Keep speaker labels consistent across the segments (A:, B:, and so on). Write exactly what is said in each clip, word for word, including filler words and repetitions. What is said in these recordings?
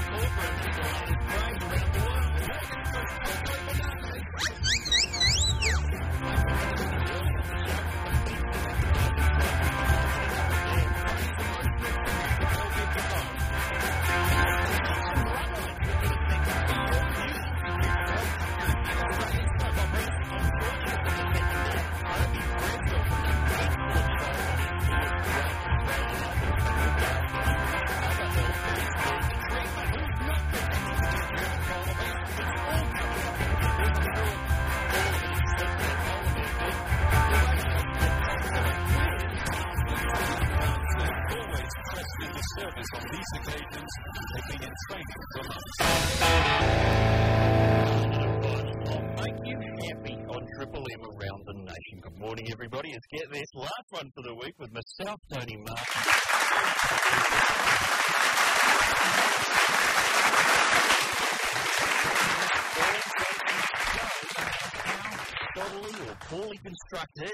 A: Get this last one for the week with myself, Tony Martin. Bodily or poorly constructed.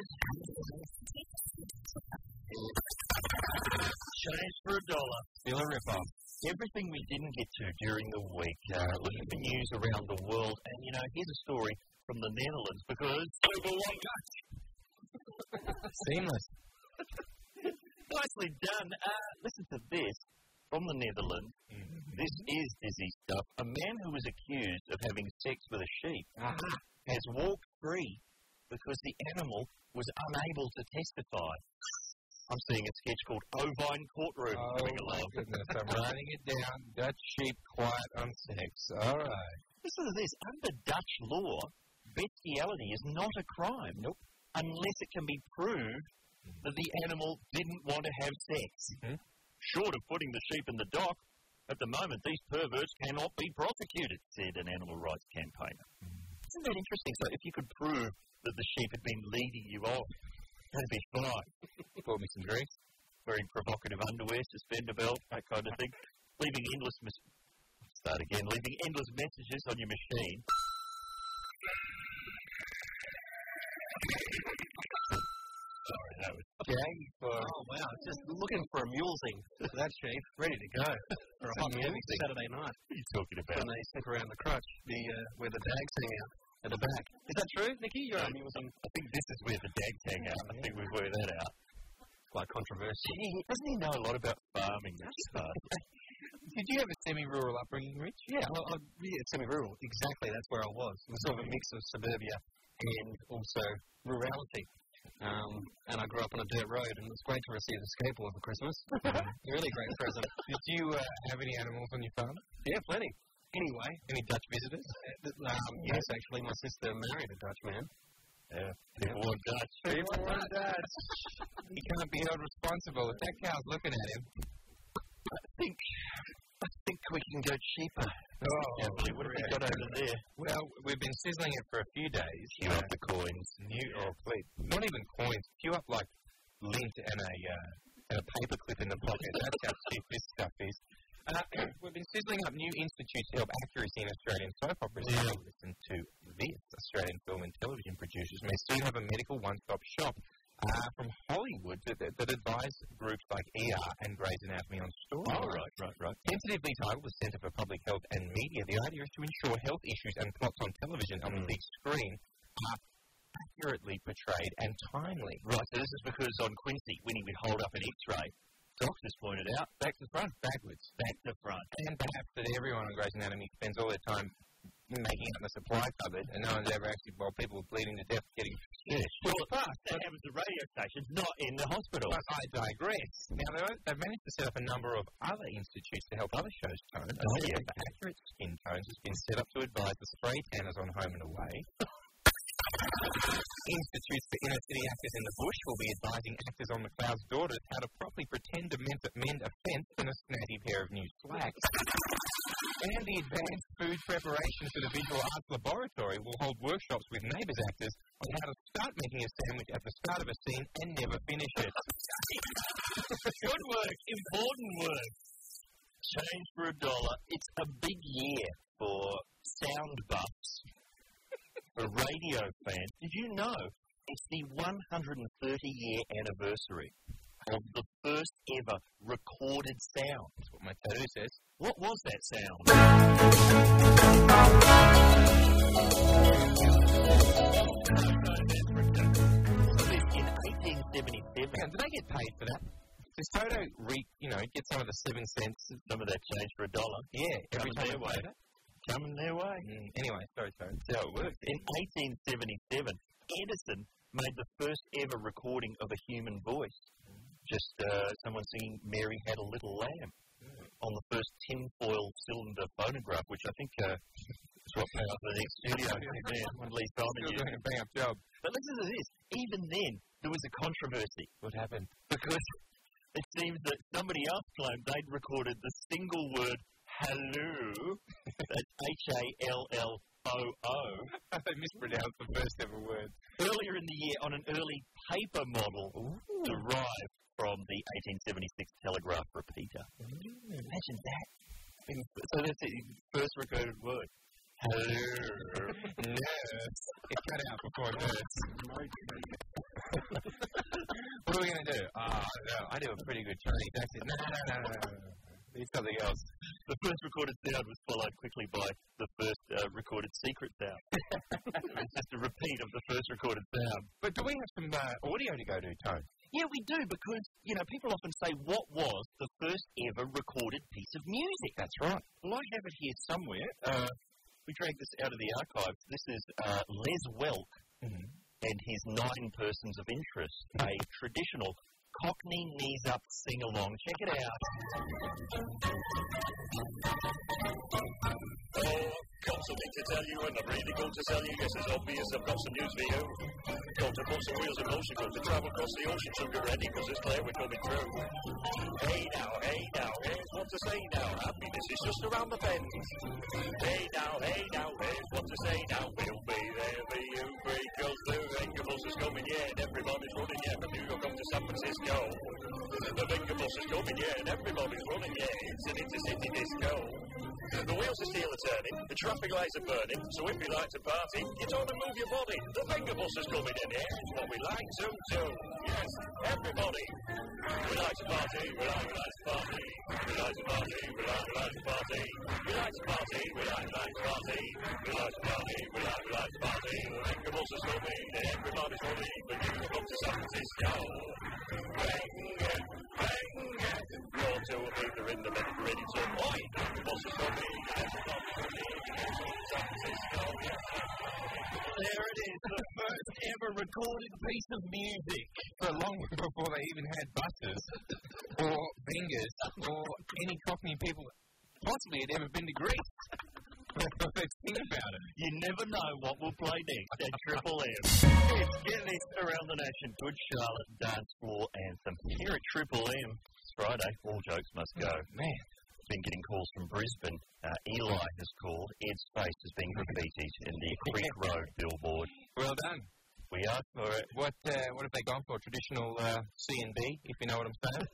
A: Change for a dollar. Still a rip-off. Everything we didn't get to during the week. Uh, look at the news around the world. And, you know, here's a story from the Netherlands because over one Dutch.
B: Seamless.
A: Nicely done. Uh, listen to this from the Netherlands. Mm-hmm. This is dizzy stuff. A man who was accused of having sex with a sheep uh-huh. has walked free because the animal was unable to testify. I'm seeing a sketch called Ovine Courtroom
B: oh,
A: coming along.
B: Oh, goodness. I'm writing it down. Dutch sheep quiet on sex. All right.
A: Listen to this. Under Dutch law, bestiality is not a crime.
B: Nope.
A: Unless it can be proved that the animal didn't want to have sex. Mm-hmm. Short of putting the sheep in the dock, at the moment these perverts cannot be prosecuted, said an animal rights campaigner. Mm-hmm. Isn't that interesting? So if you could prove that the sheep had been leading you off, that'd be fine.
B: Pour me some grease.
A: Wearing provocative underwear, suspender belt, that kind of thing. Leaving endless... Mes- Start again. Leaving endless messages on your machine. Sorry, that was
B: Jay for...
C: Oh, wow. Just looking for a mulesing for that sheep, ready to go for a hot music Saturday night.
A: What are you talking about?
C: When they stick around the crotch, the, uh, where the dags hang out at the back. Is that true, Nicky? You're a mulesing.
A: I think this is where the dags hang out. I think we've worked that out.
C: Quite controversial.
A: Gee, doesn't he know a lot about farming and stuff?
B: Did you have a semi-rural upbringing, Rich?
C: Yeah, well, uh, yeah, semi-rural. Exactly, that's where I was. It was sort of a mix of suburbia and also rurality. Um, and I grew up on a dirt road, and it was great to receive a skateboard for Christmas. Really great present.
B: Did you uh, have any animals on your farm?
C: Yeah, plenty. Anyway.
B: Any Dutch visitors?
C: Um, yes, actually, my sister married a Dutch man.
A: Yeah, people want Dutch.
B: People want Dutch. He can't be held responsible if that cow's looking at him.
A: I think, I think we can go cheaper.
B: Oh,
A: yeah, really, what have we got over there?
B: Well, we've been sizzling it for a few days.
A: Queue up the coins.
B: New, oh, please. Not even coins. Queue up like lint and a, uh, and a paperclip in the pocket. That's how cheap this stuff is. Uh, we've been sizzling up new institutes to help accuracy in Australian soap operas. Yeah. Listen to this. Australian film and television producers may soon have a medical one-stop shop uh, from Hollywood that, that, that advise groups like E R and Grey's Anatomy on stories.
A: Oh, right, right, right.
B: Tentatively titled the Centre for Public Health and Media, the idea is to ensure health issues and plots on television on the big screen are accurately portrayed and timely.
A: Right, so this is because on Quincy, when he would hold up an X-ray, doctors pointed out, back to front, backwards, back to front.
B: And perhaps that everyone on Grey's Anatomy spends all their time making up the supply cupboard, and no one's ever actually, while people are bleeding to death, getting
A: yes. Well, fast. That happens at radio stations, not in the hospital.
B: But I digress. Now, they've managed to set up a number of other institutes to help other shows tone. A
A: oh, yeah.
B: for accurate skin tones has been set up to advise the spray tanners on Home and Away. Institutes for inner city actors in the bush will be advising actors on The Cloud's Daughters how to properly pretend to mend, mend a fence in a snazzy pair of new slacks. And the Advanced Food Preparation for the Visual Arts Laboratory will hold workshops with Neighbours actors on how to start making a sandwich at the start of a scene and never finish it.
A: Good work. Important work. Change for a dollar. It's a big year for sound buffs. For radio fans, did you know it's the one hundred thirty year anniversary of the first ever recorded sound.
B: That's what my tattoo says.
A: What was that sound? In eighteen seventy-seven.
B: Now, did they get paid for that? Does Toto, re, you know, get some of the seven cents,
A: some of that change for a dollar?
B: Yeah, every
A: Coming
B: time
A: their
B: they
A: way.
B: played it?
A: Coming their way.
B: Mm. Anyway, sorry, sorry.
A: That's how it works. In eighteen seventy-seven, Edison made the first ever recording of a human voice. Just uh, someone singing Mary Had a Little Lamb on the first tinfoil cylinder phonograph, which I think uh, is what came up in the next studio. Yeah, one Lee Simon
B: Still
A: used.
B: doing a bang-up job.
A: But listen to this. Even then, there was a controversy.
B: What happened?
A: Because it seems that somebody else claimed they'd recorded the single word hello, that's H A L L O O.
B: They mispronounced the first ever word.
A: Earlier in the year on an early paper model Ooh. derived from the eighteen seventy-six telegraph repeater.
B: Mm.
A: Imagine that. So that's the first recorded word. Hello.
B: Nurse. It cut out before nurse. What are we going to do? Ah, oh, no, I do a pretty good Chinese accent. No, no, no, no, no. Need something else.
A: The first recorded sound was followed quickly by the first uh, recorded secret sound. It's just a repeat of the first recorded sound.
B: But do we have some uh, audio to go to, Tone?
A: Yeah, we do, because, you know, people often say, what was the first ever recorded piece of music?
B: That's right.
A: Well, I have it here somewhere. Uh, we dragged this out of the archives. This is uh, Les Welk mm-hmm. and his Nine Persons of Interest, a traditional Cockney knees-up sing-along. Check it out.
D: Oh, I've got something to tell you, and I'm really going to tell you. Yes, it's obvious, I've got some news for you. Go to put some wheels in motion, go to travel across the ocean, so get ready, because it's clear we're coming through. Hey now, hey now, here's what to say now. Happiness is just around the bend. Hey now, hey now, here's what to say now. We'll be there for you, because the Vengables is coming, yeah, and everybody's running, yeah, from New York up to San Francisco. The Vengables is coming, yeah, and everybody's running, yeah, it's an intercity disco. The wheels of steel are turning, the traffic lights are burning, so if you like to party, get on and move your body. The Vengables is coming in here, it's what we like to do. Yes, everybody. We like to party, we like, we like to party. We like to party, we like, we like to party. We like to party, we like, we like to party. We like to party, we like, we like to party. The Vengables is coming, and everybody's ready for you to come to San Francisco. Bang, bang, you're two of them, they're in the middle, ready to oi. The Vengables is coming.
A: There it is, the first ever recorded piece of music.
B: For long before they even had buses, or fingers, or any Cockney people possibly had ever been to Greece. Let's think about it.
A: You never know what we'll play next at Triple M. It's Get This Around the Nation, Good Charlotte Dance Floor Anthem. Here at Triple M, it's Friday, all jokes must go.
B: Oh, man.
A: Been getting calls from Brisbane. Uh, Eli has called. Ed's face has been graffitied in the Creek Road billboard.
B: Well done.
A: We asked for it.
B: What uh, what have they gone for? Traditional uh, C and B, if you know what I'm saying?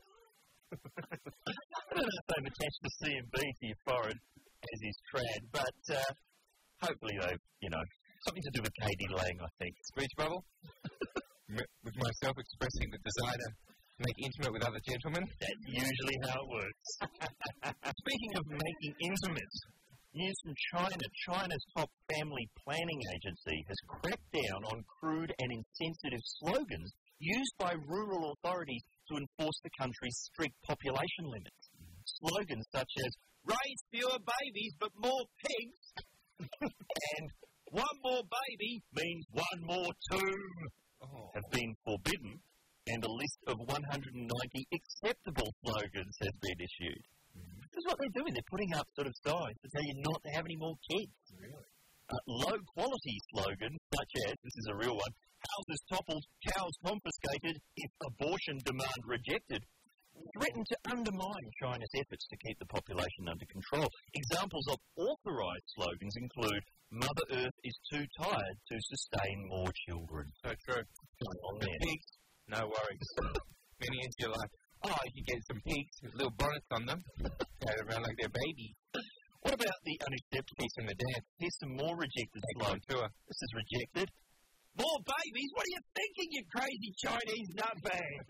A: I don't know if they've attached the C and B to your forehead, as is trad, but uh, hopefully they've, you know, something to do with Katie Lang, I think.
B: Speech bubble? With myself expressing the desire to make intimate with other gentlemen?
A: That's usually how it works. Speaking of making intimate, news from China. China's top family planning agency has cracked down on crude and insensitive slogans used by rural authorities to enforce the country's strict population limits. Slogans such as, raise fewer babies but more pigs, and one more baby means one more tomb, oh. have been forbidden. And a list of one hundred ninety acceptable slogans has been issued. Mm-hmm. This is what they're doing. They're putting up sort of signs to tell you not to have any more kids.
B: Really?
A: Uh, low-quality slogans, such as, this is a real one, houses toppled, cows confiscated, if abortion demand rejected, threaten to undermine China's efforts to keep the population under control. Examples of authorised slogans include, Mother Earth is too tired to sustain more children.
B: So true.
A: Going on there.
B: Pigs. No worries. Many into your life. Oh, you get some pigs with little bonnets on them. Carry around like they're babies.
A: What about the unaccepted
B: piece in the dance?
A: Here's some more rejected
B: slogans.
A: This is rejected. More babies? What are you thinking, you crazy Chinese nutbag?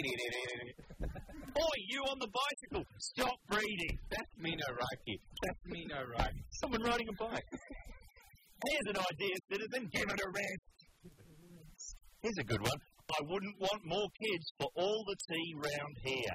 A: Oi, you on the bicycle, stop breeding.
B: That's me no right here. That's me no right.
A: Someone riding a bike. Here's an idea, citizen. Give it a rest. Here's a good one. I wouldn't want more kids for all the tea round here.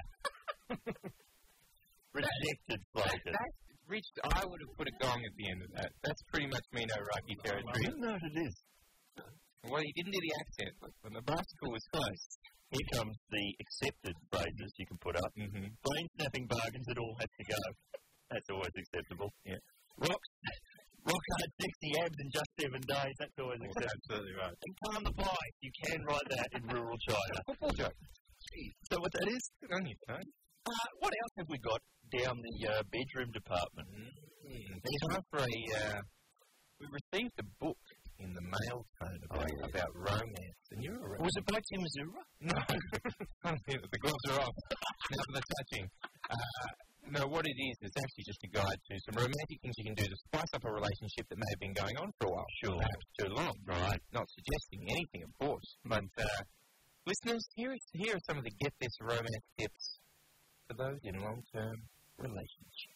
A: Rejected flavors.
B: That's reached, I would have put a gong at the end of that. That's pretty much me no Rocky territory.
A: I don't know what it is.
B: Well, he didn't do the accent, but when the bicycle was close.
A: Here comes the accepted phrases you can put up.
B: Mm-hmm.
A: Brain snapping bargains, it all has to go. That's always acceptable.
B: Yeah.
A: Rock, rock hard sexy abs in just seven days, that's always
B: Oh,
A: acceptable.
B: absolutely right.
A: And calm the pie, you can write that in rural China.
B: Football joke.
A: So what that is?
B: Good on you, son.
A: Uh, what else have we got down the uh, bedroom department?
B: Mm-hmm. There's time for a, uh, we received a book in the mail tone about,
A: Oh, yeah.
B: about romance. And you're a
A: Was it by Tim Missouri?
B: No. The gloves are off. Now for the touching. Uh, no, what it is, it's actually just a guide to some romantic things you can do to spice up a relationship that may have been going on for a while.
A: Sure.
B: Perhaps too long.
A: Right.
B: Not suggesting anything, of course. But, uh, listeners, here, is, here are some of the Get This Romance tips for those in long-term relationships.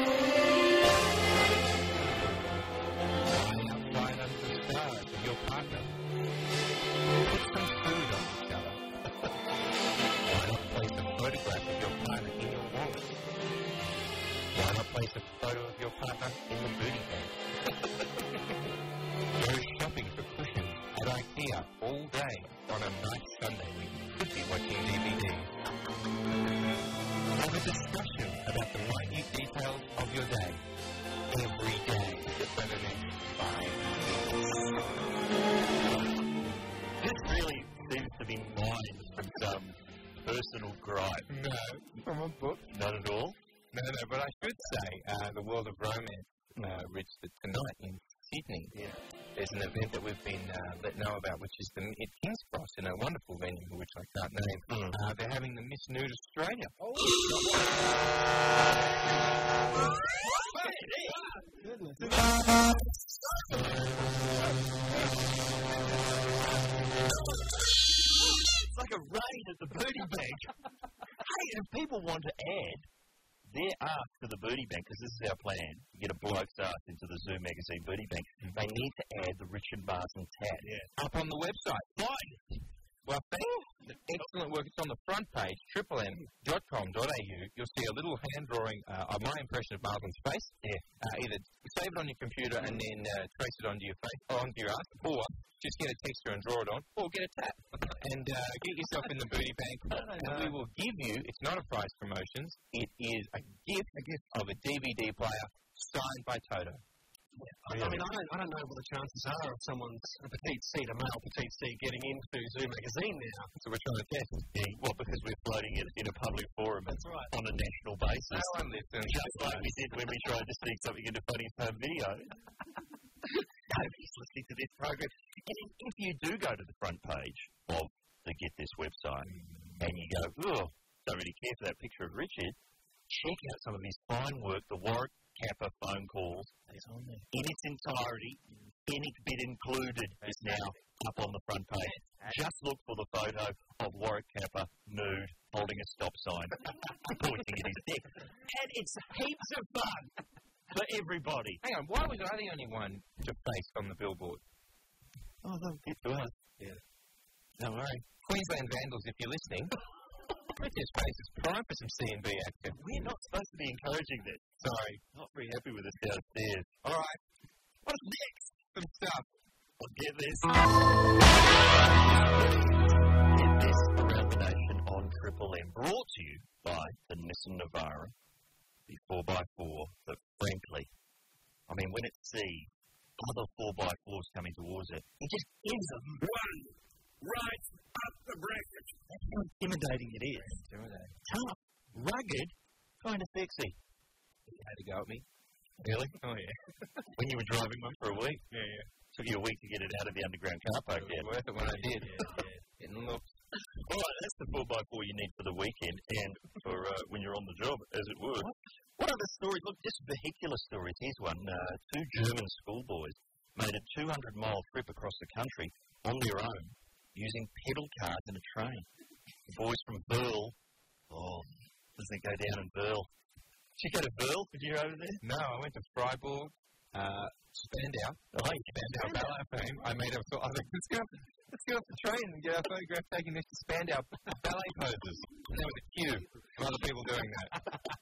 B: Line up right under the stars with your partner. Put some food on each other. Why not place a photograph of your partner in your wallet? Why not place a photo of your partner in the booty bag? Go shopping for cushions at IKEA all day on a nice Sunday when you could be watching D V Ds. Have a discussion about the minute details of your day every day for the next five minutes.
A: This really seems to be mined from some personal gripe.
B: No, from a book.
A: Not at all.
B: No, no, but I should say, uh, the world of romance, uh, Rich, that tonight in Sydney, yeah. there's an event that we've been uh, let know about, which is the at King's Cross, in a wonderful venue, which I can't name. Mm. Uh, they're having the Miss Nude Australia. Oh,
A: it's like a raid at the booty bank. Hey, if people want to add their ask to the booty bank, because this is our plan, to get a bloke's ask into the Zoo Magazine booty bank, they need to add the Richard Marsden tat.
B: Yeah. Up on the website. Fine. Well, thanks. Excellent work. It's on the front page, triple m dot com dot a u. You'll see a little hand drawing uh, of my impression of Marsden's face. Yeah. Uh, either save it on your computer and then uh, trace it onto your face, or onto your ass, or just get a texture and draw it on, or get a tap and uh, get yourself in the booty bank. And we will give you, it's not a prize promotions, it is a gift, a gift of a D V D player signed by Toto.
C: Yeah. I mean, I don't, I don't know what the chances are of someone's a petite C, a male petite C, getting into Zoo Magazine now.
B: So we're trying to test.
A: Yeah, well, because we're floating it in a public forum.
C: That's right.
A: On a national basis.
B: No one listens.
A: Just like we did when we tried to sneak something into Funniest Home Video. Nobody's listening to this program. And if you do go to the front page of the Get This website and you go, oh, don't really care for that picture of Richard, check out some of his fine work, the Warwick Kappa phone calls. In its entirety, any bit included is now up on the front page. Just look for the photo of Warwick Kappa nude holding a stop sign, pointing at his dick. And it's heaps of fun for everybody.
B: Hang on, why was I the only one to face on the billboard?
A: Oh, that was good to us.
B: Yeah.
A: Don't worry.
B: Queensland Vandals, if you're listening, Richard's face is prime for some C and B action.
A: We're not supposed to be encouraging this.
B: Sorry.
A: Not very happy with us downstairs.
B: All right. What's next? Some stuff.
A: I'll get this. Get this around the nation on Triple M. Brought to you by the Nissan Navara. The four by four that, frankly, I mean, when it sees other four by fours coming towards it, it just gives them one right up the bracket. That's how intimidating it is.
B: Intimidating.
A: Tough, rugged, kind of sexy.
B: You had to go at me.
A: Really?
B: Oh, yeah.
A: When you were driving one for a week?
B: Yeah, yeah.
A: Took you a week to get it out of the underground car park.
B: It was worth it when I did. Yeah, yeah. Getting looked.
A: All right, that's the four by four you need for the weekend and for uh, when you're on the job, as it were. What other stories? Look, just vehicular stories. Here's one. Uh, two German schoolboys made a two hundred mile trip across the country on their own using pedal cars in a train. The boys from Burl, oh, doesn't it go down in Burl? Did you go to Burl when you were over there?
B: No, I went to Freiburg, uh, Spandau.
A: Oh,
B: Spandau ballet fame. I made a thought, I was like, let's go, let's go off the train and get our photograph taken next to Spandau ballet poses. And there was a queue of other people doing that.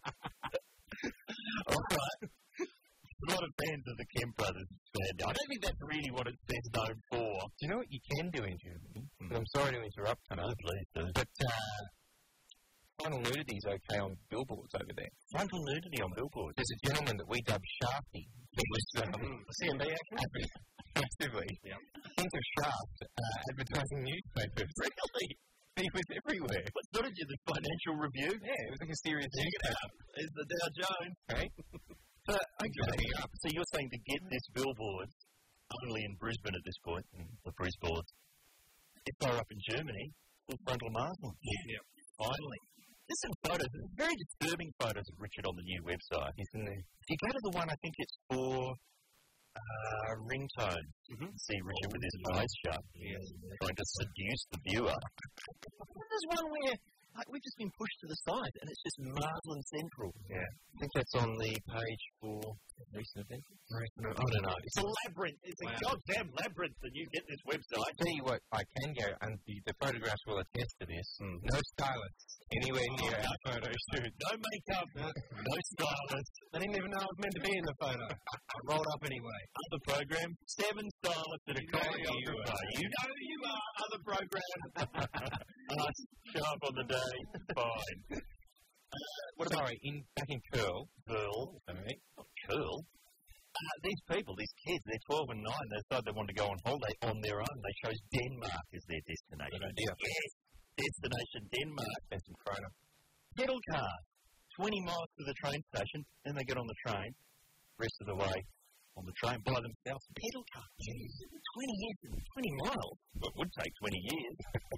A: All right. A lot of fans of the Kemp Brothers Spandau. I don't think that's really what it's best known for.
B: Do you know what you can do in Germany? Mm. I'm sorry to interrupt,
A: no, please do.
B: But uh, frontal nudity is okay on billboards over there.
A: Frontal nudity on billboards?
B: There's a gentleman that we dubbed Shafty. He was um,
C: C M B actor?
B: Massively. Yep. Think of Shaft uh, advertising newspapers.
A: Really?
B: He was everywhere.
A: What sort of did the Financial Review?
B: Yeah, it was like a serious
A: Check it out. There's the Dow Jones.
B: Right?
A: But, okay. So you're saying to get this billboard, only in Brisbane at this point, the Brisboards, if they're up in Germany, full frontal muzzle.
C: Yeah.
A: Finally. There's some photos, there's very disturbing photos of Richard on the new website, isn't there? If you go to the one, I think it's for uh, ringtones. Mm-hmm. See Richard with his eyes shut, yes. Trying to seduce the viewer. There's one where like, we've just been pushed to the side, and it's just Marsland Central.
C: Yeah. I think that's on the page for recent events.
A: Recent, I don't know. It's a labyrinth. It's wow. a goddamn labyrinth that you get this website.
B: I'll tell you what, I can go, and the, the photographs will attest to this. Mm. No stylists anywhere near oh, our photo shoot.
A: No makeup. No, no stylists.
C: I didn't even know I was meant to be in the photo. I rolled up anyway.
A: Other program, seven stylists that are calling you. You know who you are. Other program. Us, show up on the day. Fine.
B: Uh, what about Sorry, in, back in Curl?
A: Curl.
B: Sorry.
A: Not Curl. Uh, these people, these kids, they're twelve and nine. They decided they wanted to go on holiday on their own. They chose Denmark as their destination.
B: Yeah.
A: Yes. Destination Denmark.
B: And some Corona.
A: Pedal car. twenty miles to the train station. Then they get on the train. Rest of the way on the train by themselves. Pedal car. Jeez. twenty years, twenty miles. Well, it would take twenty years.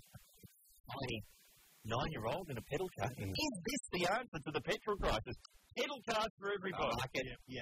A: Tiny nine-year-old in a pedal car. Mm. Is this the answer to the petrol crisis? Pedal cars for everybody.
B: I like it.
A: Yep.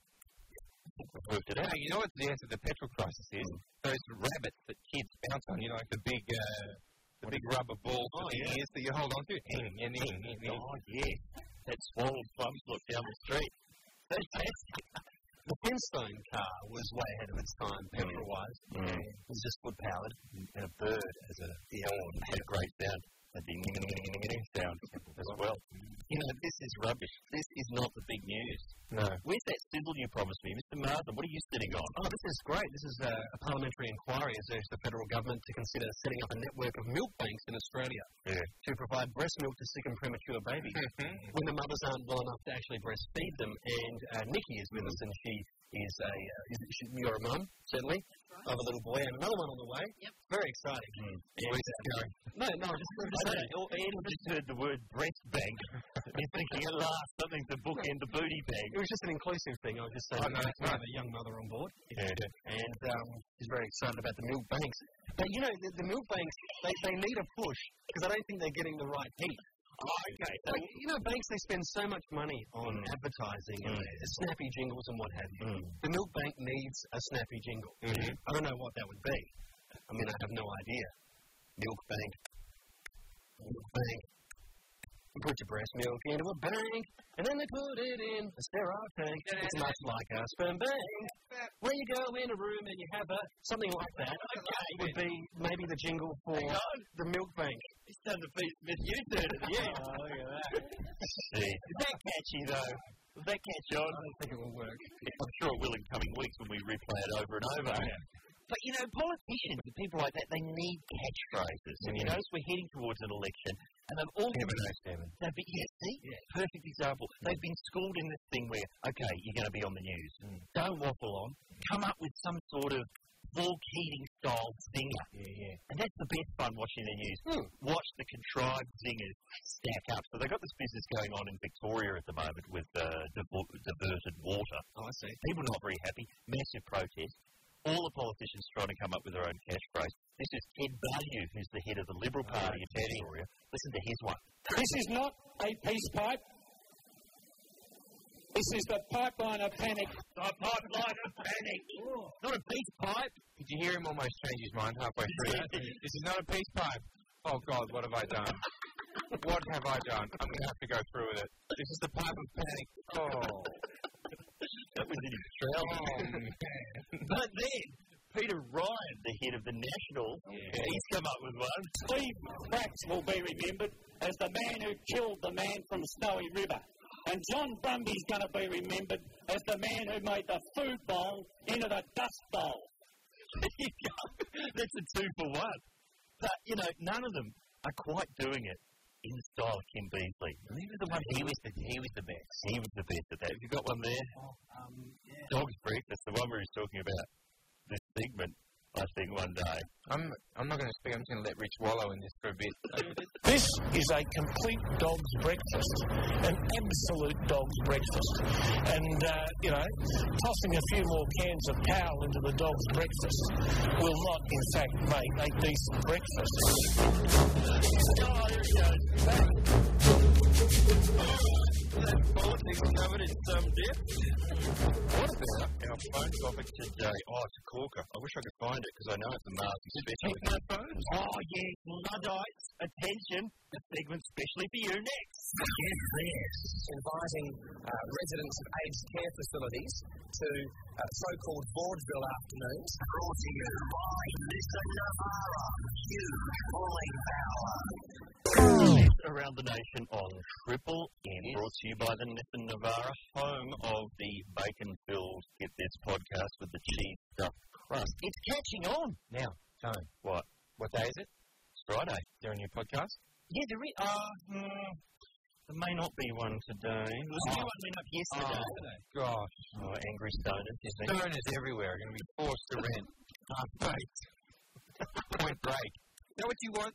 B: We've worked it out. You know what the answer to the petrol crisis is? Mm. Those rabbits that kids bounce on, you know, like the big, uh, the big rubber balls
A: oh,
B: with
A: yeah.
B: the ears that you hold on to. Ing, ing, ing, ing, ing.
A: Oh, yeah. That swallowed bums look down the street. Fantastic.
C: The Flintstone car was way ahead of its time, petrol-wise.
A: Mm. Mm.
C: It was just wood-powered,
A: and a bird as a horn had a great sound. Had the sound as well. You know, this is rubbish. This is not the big news.
B: No.
A: Where's that symbol you promised me? Mister Marsden, what are you sitting on?
C: Oh, this is great. This is a, a parliamentary inquiry has urged the federal government to consider setting up a network of milk banks in Australia
A: yeah.
C: to provide breast milk to sick and premature babies
B: mm-hmm.
C: when the mothers aren't well enough to actually breastfeed them. And uh, Nikki is with mm. us, and she is a, uh, is, she, you're a mum, certainly, of a little boy, and another one on the way.
E: Yep.
C: Very exciting.
A: Mm.
C: And,
A: Where's it going?
C: No, no, just
A: I don't know. Ian just heard the word breast bank. He's thinking at last something to bookend the booty bag.
C: It was just an inclusive thing. I was just saying,
B: oh, no,
C: I have a young mother on board,
A: yeah.
C: and um, she's very excited about the milk banks. But you know, the, the milk banks, they, they need a push because I don't think they're getting the right heat.
A: Oh, okay.
C: So, you know, banks, they spend so much money on
A: mm.
C: advertising
A: mm.
C: and snappy jingles and what have you.
A: Mm.
C: The milk bank needs a snappy jingle.
A: Mm-hmm.
C: I don't know what that would be. I mean, I have no idea. Milk bank. Milk bank. You put your breast milk into a bank, and then they put it in a sterile tank. It's much like a sperm bank, where you go in a room and you have a, something like that. Okay. Would be maybe the jingle for the milk bank.
A: He's done the Pete Smith U-turn at the end.
C: Oh, look at that.
A: See, is that catchy, though? Does that catch on?
C: I don't think it will work.
A: I'm sure it will in coming weeks when we replay it over and over.
C: Yeah.
A: But, you know, politicians and people like that, they need catchphrases. And you notice we're heading towards an election, and they've all been... They've been, yeah, see? Yeah. Perfect example. They've been schooled in this thing where, okay, you're going to be on the news. Mm. Don't waffle on. Come up with some sort of Paul Keating-style zinger.
C: Yeah, yeah.
A: And that's the best fun watching the news.
C: Mm.
A: Watch the contrived zingers stack up. So they've got this business going on in Victoria at the moment with uh, div- diverted water.
C: Oh, I see.
A: People not very happy. Massive protest. All the politicians trying to come up with their own catchphrase. This is Ted Baillieu, who's the head of the Liberal Party in Victoria. Listen to his one.
F: This is not a peace pipe. This is the pipeline of panic.
A: The pipeline of panic.
F: Oh.
A: Not a peace pipe.
B: Did you hear him almost change his mind halfway through that? This is not a peace pipe. Oh, God, what have I done? What have I done? I'm going to have to go through with it. This is the pipe of panic. Oh.
A: That was in his trailer.
B: Oh, man.
A: But then, Peter Ryan, the head of the Nationals, yeah. he's come up with one.
F: Steve Bracks will be remembered as the man who killed the man from Snowy River. And John Brumby's going to be remembered as the man who made the food bowl into the dust bowl.
A: There you go. That's a two for one. But, you know, none of them are quite doing it in the style of Kim Beazley. He was the one, he was the, he was the best. He was the best at that. Have you got one there?
F: Oh, um, yeah.
A: Dog's Breakfast, the one where he's talking about this segment, I think, one day.
B: I'm I'm not going to speak. I'm just going to let Rich wallow in this for a bit.
F: This is a complete dog's breakfast, an absolute dog's breakfast. And, uh, you know, tossing a few more cans of towel into the dog's breakfast will not, in fact, make a decent breakfast.
A: Oh, here he goes. That politics covered in some depth. What about our phone topic today? Oh, it's a corker. I wish I could find it because I know it's a Mars special. My phones? Oh, yes. Luddites. Attention. A segment specially for you next.
E: Get this. Inviting uh, residents of aged care facilities to uh, so-called vaudeville afternoons. Brought to you by Mister Navarra. Huge pulling power.
A: Around the nation on Triple M, brought to you by the Nissan Navara, home of the bacon-filled Get This podcast with the cheese stuffed crust. It's catching on.
B: Now, Tone.
A: What?
B: What day is it?
A: It's Friday.
B: Is there a new podcast?
A: Yeah, there is. Uh, mm, there may not be one today. There was a new one went up yesterday.
B: Oh, gosh.
A: Oh, angry stoners, you think?
B: Stoners everywhere are going to be forced to rent. Half-baked. Point Break. Is that what you want?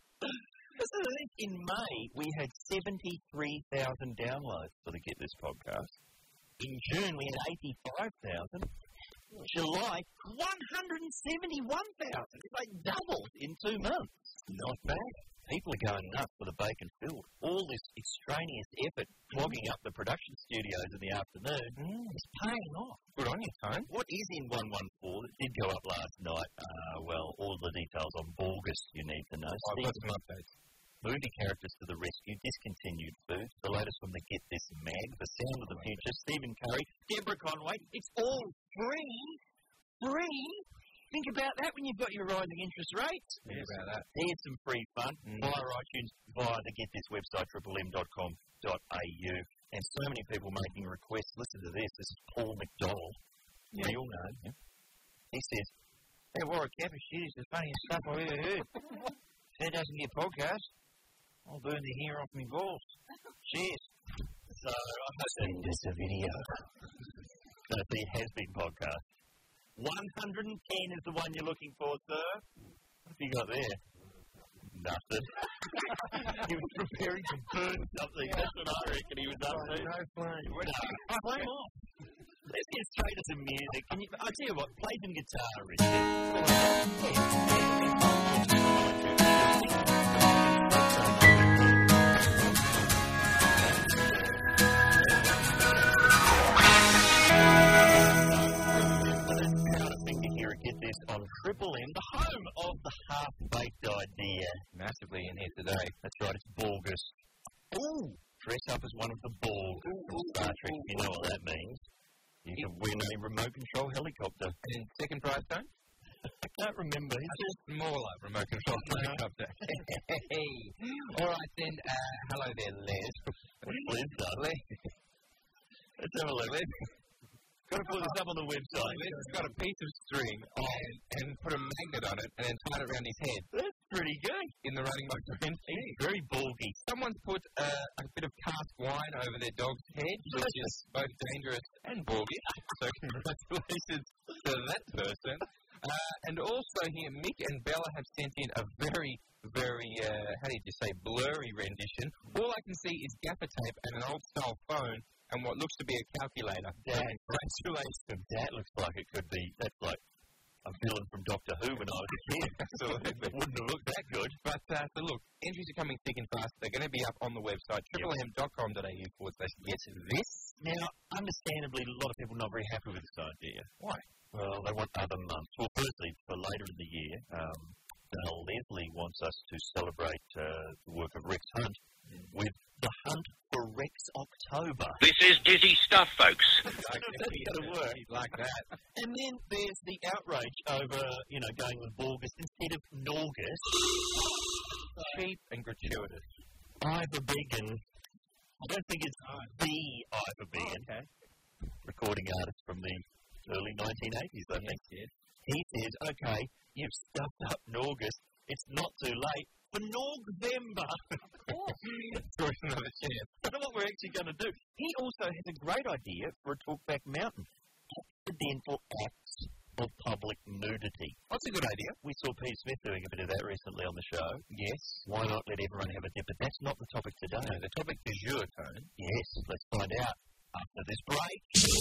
A: In May, we had seventy-three thousand downloads for the Get This podcast. In June, we had eighty-five thousand. July, one hundred seventy-one thousand. It's like doubled in two months. Not bad. People are going nuts for the bacon filled. All this extraneous effort clogging up the production studios in the afternoon mm. is paying off.
B: Good on you, Tone.
A: What is in one one four that did go up last night? Uh, well, all the details on Borgus you need to know.
B: Oh, I've got some updates.
A: Movie characters to the rescue, discontinued foods, the latest from the Get This mag, the sound of the future, Stephen Curry, Deborah Conway. It's all free. Free? Think about that when you've got your rising interest rates.
B: Think about that.
A: Here's some free fun mm. via iTunes, via the Get This website, triple m dot com dot a u. And so many people making requests. Listen to this. This is Paul McDonald. Yeah. You all know him. He says, "Hey, Warwick Kappa, shit is the funniest stuff I've ever heard. If that doesn't get a podcast, I'll burn the hair off my balls. Cheers." So, I must send us a video. No, see, it has been podcast. one hundred ten is the one you're looking for, sir. What have you got there? Nothing. He was preparing to burn something. That's what I reckon he was up to.
B: No flame.
A: No, flame off. Let's get straight to some music. Can you, I'll tell you what, play some guitar, Richard. Get This on Triple M, the home of the half-baked idea.
B: Massively in here today.
A: That's right, it's Borgus. Ooh, dress up as one of the Borg from Star Trek. You know what that means. You can win a remote control helicopter.
B: And second prize, Tone?
A: I can't remember. It's
B: just smaller remote control helicopter. Hey. All right, then. Uh, hello there, Les.
A: What's Les done?
B: Les.
A: Let's have a look. Les. Got to put this up on the website.
B: He's got a piece of string and, and put a magnet on it and then tied it around his head.
A: That's pretty good.
B: In the running my friend.
A: He's very bulgy.
B: Someone's put uh, a bit of cask wine over their dog's head, which is both dangerous and bulgy. So congratulations to that person. Uh, and also here, Mick and Bella have sent in a very, very, uh, how did you say, blurry rendition. All I can see is gaffer tape and an old-style phone and what looks to be a calculator.
A: That,
B: congratulations.
A: That looks like it could be, that's like a villain from Doctor Who when I was a kid. Absolutely. It wouldn't have looked that good.
B: But, uh, so look, entries are coming thick and fast. They're going to be up on the website, triple m dot com dot a u forward slash get this.
A: Now, understandably, a lot of people are not very happy with this idea. Why? Well, they want other months. Well, firstly, for later in the year, um, Dale Leslie wants us to celebrate uh, the work of Rex Hunt with the Hunt for Rex October.
D: This is dizzy stuff, folks.
A: That's going to work.
B: Like that.
A: And then there's the outrage over, you know, going with Borgus instead of Norgus.
B: Cheap and gratuitous.
A: Ivor Began. I don't think it's the Ivor Began.
B: Okay.
A: Recording artist from the early nineteen eighties, I think.
B: Yes.
A: He says, okay, you've stuffed up Norgus. It's not too late for Norgvember.
B: Throw us another chance.
A: I don't know what we're actually going to do. He also has a great idea for a Talkback Mountain. Accidental acts of public nudity.
B: That's a good idea.
A: We saw Pete Smith doing a bit of that recently on the show.
B: Yes.
A: Why not let everyone have a dip? But that's not the topic today.
B: No, the topic du jour, Tone.
A: Yes, let's find out after this break.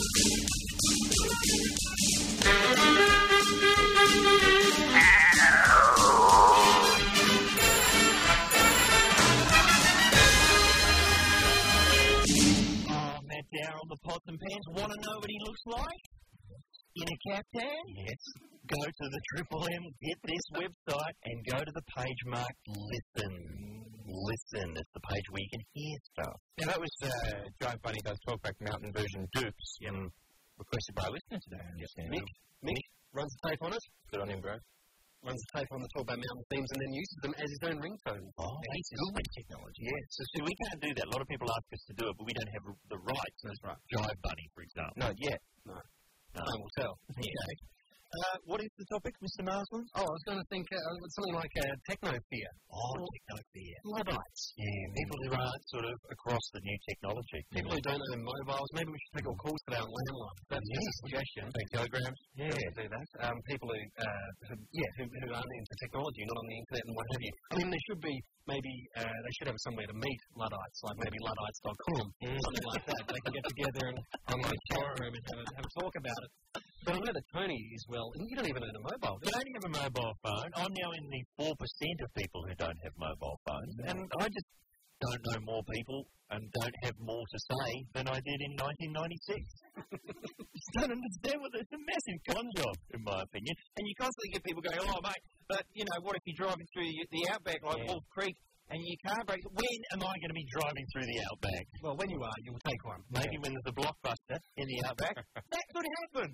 A: Oh, Matt Dower on the pots and pans. Want to know what he looks like? In a caftan? Yes. Go to the Triple M, get this website, and go to the page marked Listen. Listen. It's the page where you can hear stuff.
B: Now, that was uh, Drive Bunny Does Talkback Mountain version Dupes, um, requested by a listener today, I understand.
C: Mick, Mick runs the tape on it,
B: Good on him, bro.
C: runs the tape on the Talkback Mountain themes, and then uses them as his own ringtone.
A: Oh, that's good technology. Yeah. So, see, we can't do that. A lot of people ask us to do it, but we don't have the rights.
B: That's right.
A: Jive Bunny, for example.
B: Not yet.
C: No.
A: No.
C: Time will tell.
A: Okay. Uh, what is the topic, Mister Marsland?
C: Oh, I was going to think uh, something like uh, techno-fear.
A: Oh, techno-fear.
C: Luddites.
A: Yeah, people who aren't sort of across the new technology.
C: People who don't own mobiles. Maybe we should take all calls today on landline. That's just a suggestion.
B: Take telegrams.
C: Yeah, do that. Um, people who, uh, who yeah, who, who aren't into technology, not on the internet and what have you. I mean, there should be maybe uh, they should have somewhere to meet Luddites, like maybe Luddites dot com, mm. something like that. They can get together and online forum and have a, have a talk about it. But I know that Tony is well, and you don't even own a mobile.
A: I only have a mobile phone. I'm now in the four percent of people who don't have mobile phones, and I just don't know more people and don't have more to say than I did in nineteen ninety-six. Just don't understand what it's a massive con job, in my opinion. And you constantly get people going, oh, mate, but, you know, what if you're driving through the outback like
B: Yeah.
A: Wolf Creek and your car breaks? When am I going to be driving through the outback?
C: Well, when you are, you'll take one.
A: Maybe when there's a blockbuster in the outback. That could happen.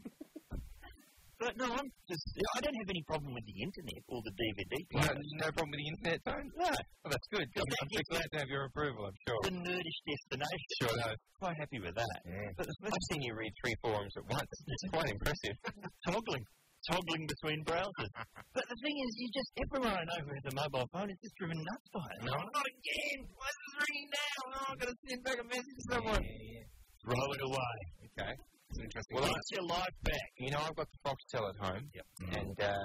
A: But no, I'm just, I don't have any problem with the internet or the D V D
B: No,
A: player.
B: no problem with the internet, Tone?
A: No.
B: Oh, that's good. I'm, I'm
A: Yes,
B: glad to have your approval, I'm sure.
A: The nerdish destination.
B: Sure, no.
A: Quite happy with that.
B: Yeah. But I've seen you read three forums at once. It's quite impressive.
A: Toggling. Toggling between browsers. But the thing is, you just, everyone I know who has a mobile phone is just driven nuts by it. No, not again. Why is it ringing now? Oh, I've got to send back a message to someone.
B: Yeah, yeah.
A: Throw it away.
B: Okay. It's interesting.
A: Well,
B: Well,
A: it's your life back.
B: you know, I've got the Foxtel at home.
A: Yep.
B: And, uh...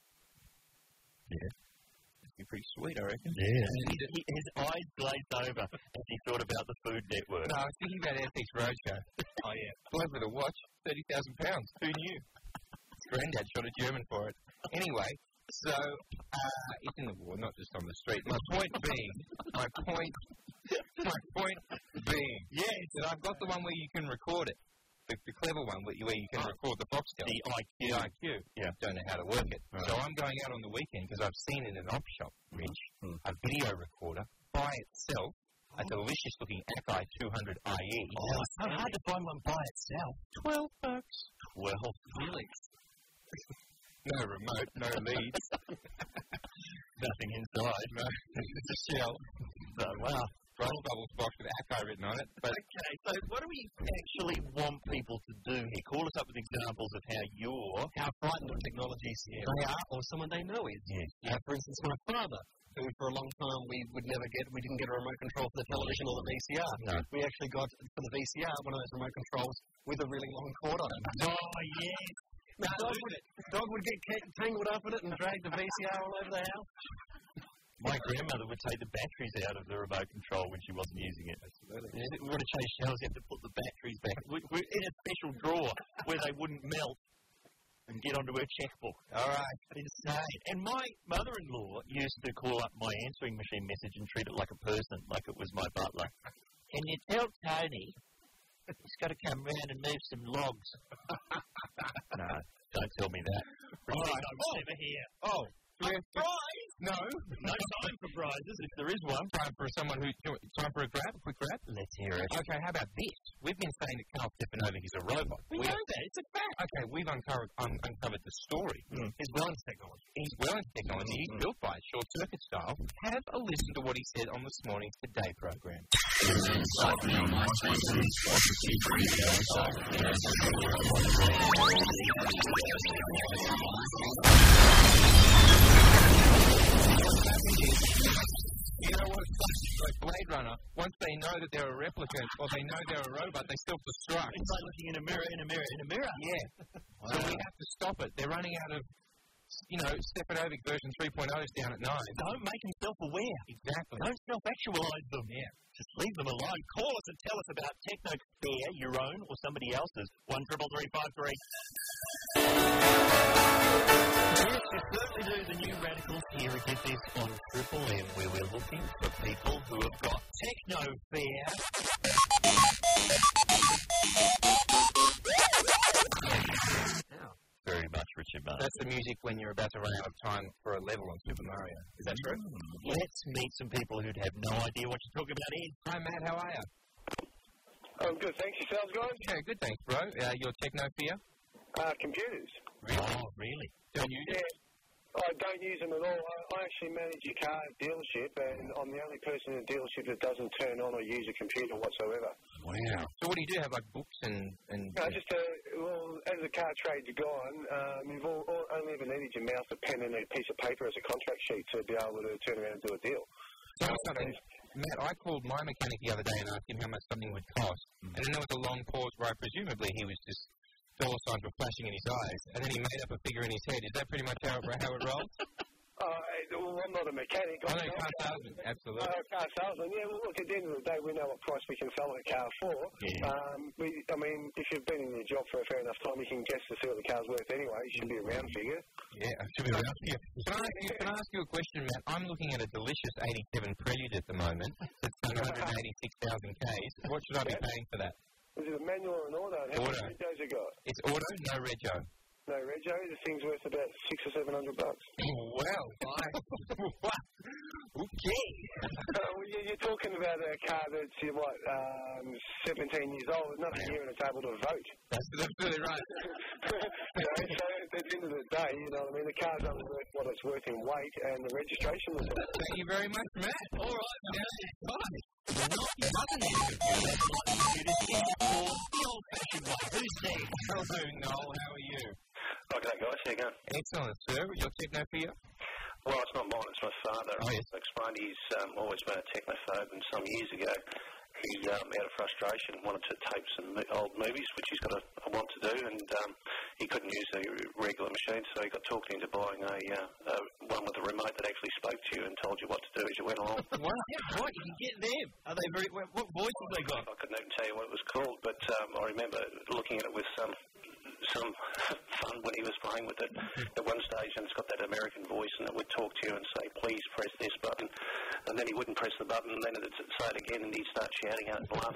A: Yeah.
B: It'd be pretty sweet, I reckon.
A: Yeah. He, he, his eyes glazed over as he thought about the Food Network.
B: No, I was thinking about Essex Roadshow. Oh, yeah. Bloke with a watch, thirty thousand pounds. Who knew? Granddad shot a German for it. Anyway, so, uh, it's in the war, not just on the street. My point being, my point, my point being, yes, that I've got the one where you can record it. The, the clever one where you, where you can record the Foxtel.
A: The I Q.
B: The I Q.
A: Yeah.
B: Don't know how to work it.
A: Right.
B: So I'm going out on the weekend because I've seen in an op shop, Rich,
A: Mm.
B: a video recorder by itself, a delicious looking Akai two hundred I E.
A: Oh, it's so hard to find one by itself.
B: twelve bucks.
A: Well,
C: Really?
B: No remote, no leads.
A: nothing inside.
B: No, it's a shell.
A: So, wow.
B: Roll bubbles box with Akai written on it. But
A: Okay, so what do we actually want people to do here? Call us up with examples of how you're...
C: How frightened of technologies they are, or someone they know is.
A: Yes.
C: Uh, for instance, my father, who for a long time we would never get, we didn't get a remote control for the television or the V C R.
A: No.
C: We actually got for the V C R one of those remote controls with a really long cord on it.
A: Oh, yes.
C: Now, dog, would, dog would get ca- tangled up in it and drag the V C R all over the house.
A: My grandmother would take the batteries out of the remote control when she wasn't using it. Absolutely. We would have changed shells, you have to put the batteries back. We, we're in a special drawer where they wouldn't melt and get onto her checkbook.
B: all right.
A: Insane. And my mother-in-law used to call up my answering machine message and treat it like a person, like it was my butler. Can you tell Tony He's got to come round and move some logs. No, don't tell me that.
B: All right.
A: I'm never here.
B: Oh, do we have
A: Prize?
B: No.
A: No time for prizes, if there is one.
B: Time for someone who... Time for a grab? A quick grab?
A: Let's hear it.
B: Okay, how about this? We've been saying that Carl Stepanova is a robot.
A: We, we know that. It's a fact.
B: Okay, we've uncovered, un- uncovered the story.
A: Mm.
B: His wellness technology. His wellness technology. He's
A: Mm.
B: built by it, short circuit style. Have a listen to what he said on this morning's Today program. You know what? Like Blade Runner, once they know that they're a replicant or they know they're a robot, they self-destruct.
A: It's like looking in a mirror, in a mirror, in a mirror.
B: Yeah. Wow. So we have to stop it. They're running out of, you know, Stepanovic version three point oh is down at nine.
A: Don't make them self-aware.
B: Exactly.
A: Don't self-actualize them.
B: Yeah.
A: Just leave them alone. Call us and tell us about TechnoFair, your own or somebody else's. One triple three five three. Yes, you certainly do. The New Radicals here at Get This on Triple M, where we're looking for people who have got TechnoFair. Very much, Richard Martin.
B: That's the music when you're about to run out of time for a level on Super Mario. Is that true?
A: Mm. Let's meet some people who'd have no idea what you're talking about, Ed.
B: Hi, Matt. How are you?
G: I'm good, thanks. Yourselves, guys?
B: Okay, good, thanks, bro. Uh, your TechnoFair?
G: Uh, computers.
A: Really? Oh, really?
B: Don't use
G: Yeah.
B: it?
G: I don't use them at all. I, I actually manage a car dealership, and I'm the only person in the dealership that doesn't turn on or use a computer whatsoever.
B: Wow. So what do you do? Have, like, books and... and
G: No, just, uh, well, as the car trade's gone, um, you've all, all, only ever needed your mouse, a pen, and a piece of paper as a contract sheet to be able to turn around and do a deal.
B: So something, Matt, I called my mechanic the other day and asked him how much something would cost. And then there was a long pause where I presumably he was just... dollar signs were flashing in his eyes, and then he made up a figure in his head. Is that pretty much how it, how it rolls?
G: Uh, well, I'm not a mechanic.
B: I
G: I'm
B: know,
G: a
B: car salesman, absolutely.
G: Uh, car salesman, yeah. Well, look, at the end of the day, we know what price we can sell a car for.
A: Yeah.
G: Um, we, I mean, if you've been in your job for a fair enough time, you can guess to see what the car's worth anyway. It should be a round figure.
B: Yeah, it should be around here. Can I, ask you, can I ask you a question, Matt? I'm looking at a delicious eighty-seven Prelude at the moment. It's one hundred eighty-six thousand Ks. What should I be paying for that?
G: Is it a manual or an auto? How
B: Auto.
G: many regos it got?
B: It's auto, no rego.
G: No rego. The thing's worth about six or seven hundred bucks.
B: Well, okay.
G: uh, well, you- you're talking about a car that's uh, what, um, seventeen years old, not a year and it's able to vote.
B: That's absolutely right.
G: you know, so at the end of the day, you know what I mean, the car's only worth what it's worth in weight, and the registration was on it.
B: Thank you very much, Matt. All right, now it's fine.
A: It doesn't need a computer. It's not computers. It's for the old-fashioned way. Who's there?
B: Hello, Noel. How are you?
G: Okay, guys, how you going?
B: Excellent, sir. Your TechnoFair?
G: Well, it's not mine, it's my father.
B: Oh, yes.
G: I explained he's um, always been a technophobe, and some years ago, he, um, out of frustration, wanted to tape some mo- old movies, which he's got a, a want to do, and um, he couldn't use a regular machine, so he got talked into buying a, uh, a one with a remote that actually spoke to you and told you what to do as you went along.
A: Wow. Yeah, right. You can get them. Are they very... What, what voice have they got?
G: I couldn't even tell you what it was called, but um, I remember looking at it with some some fun when he was playing with it at one stage, and it's got that American voice, and it would talk to you and say, please press this button, and then he wouldn't press the button, and then it'd say it again, and he'd start shouting out bluff.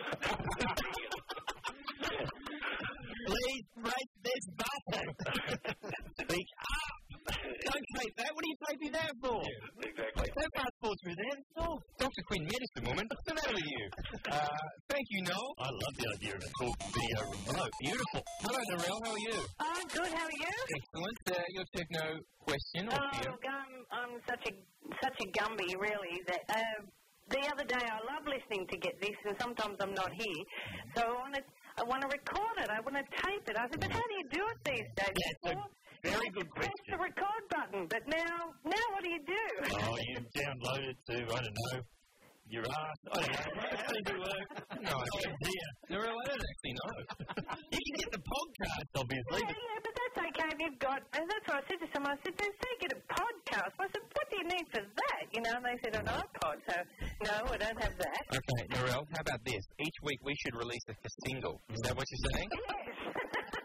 A: Please press this button. Speak up. Don't tape that. What are you taping that for?
G: Yeah, exactly.
A: Don't fast forward through that. Stop.
B: Doctor Quinn, medicine woman. What's the matter with you? Uh, thank you, Noel.
A: I love the idea of a talk video remote. Beautiful.
B: Hello, Narelle. How are you?
H: I'm good. How are you?
B: Excellent. Uh, your techno question or
H: Oh,
B: fear?
H: look, I'm, I'm such a such a Gumby, really. That uh, the other day I love listening to Get This, and sometimes I'm not here, so I want to I want to record it. I want to tape it. I said, but how do you do it these days?
A: That's a
H: Before,
A: very
H: you had
A: good
H: to press
A: question.
H: the record button, but now now what do you do?
A: Oh, you download it to, I don't know, your ass. I don't know. How does it work?
B: No
A: idea.
B: Narelle, I don't actually know.
A: You can get the podcast, obviously.
H: Yeah, yeah, but that's okay if you've got, and that's what I said to someone, I said, then say get a podcast. I said, what do you need for that? You know, and they said, an iPod. So, no, I don't have that.
B: Okay, Narelle, how about this? Each week we should release a, a single. Is that what you're saying?
H: Yes.
B: A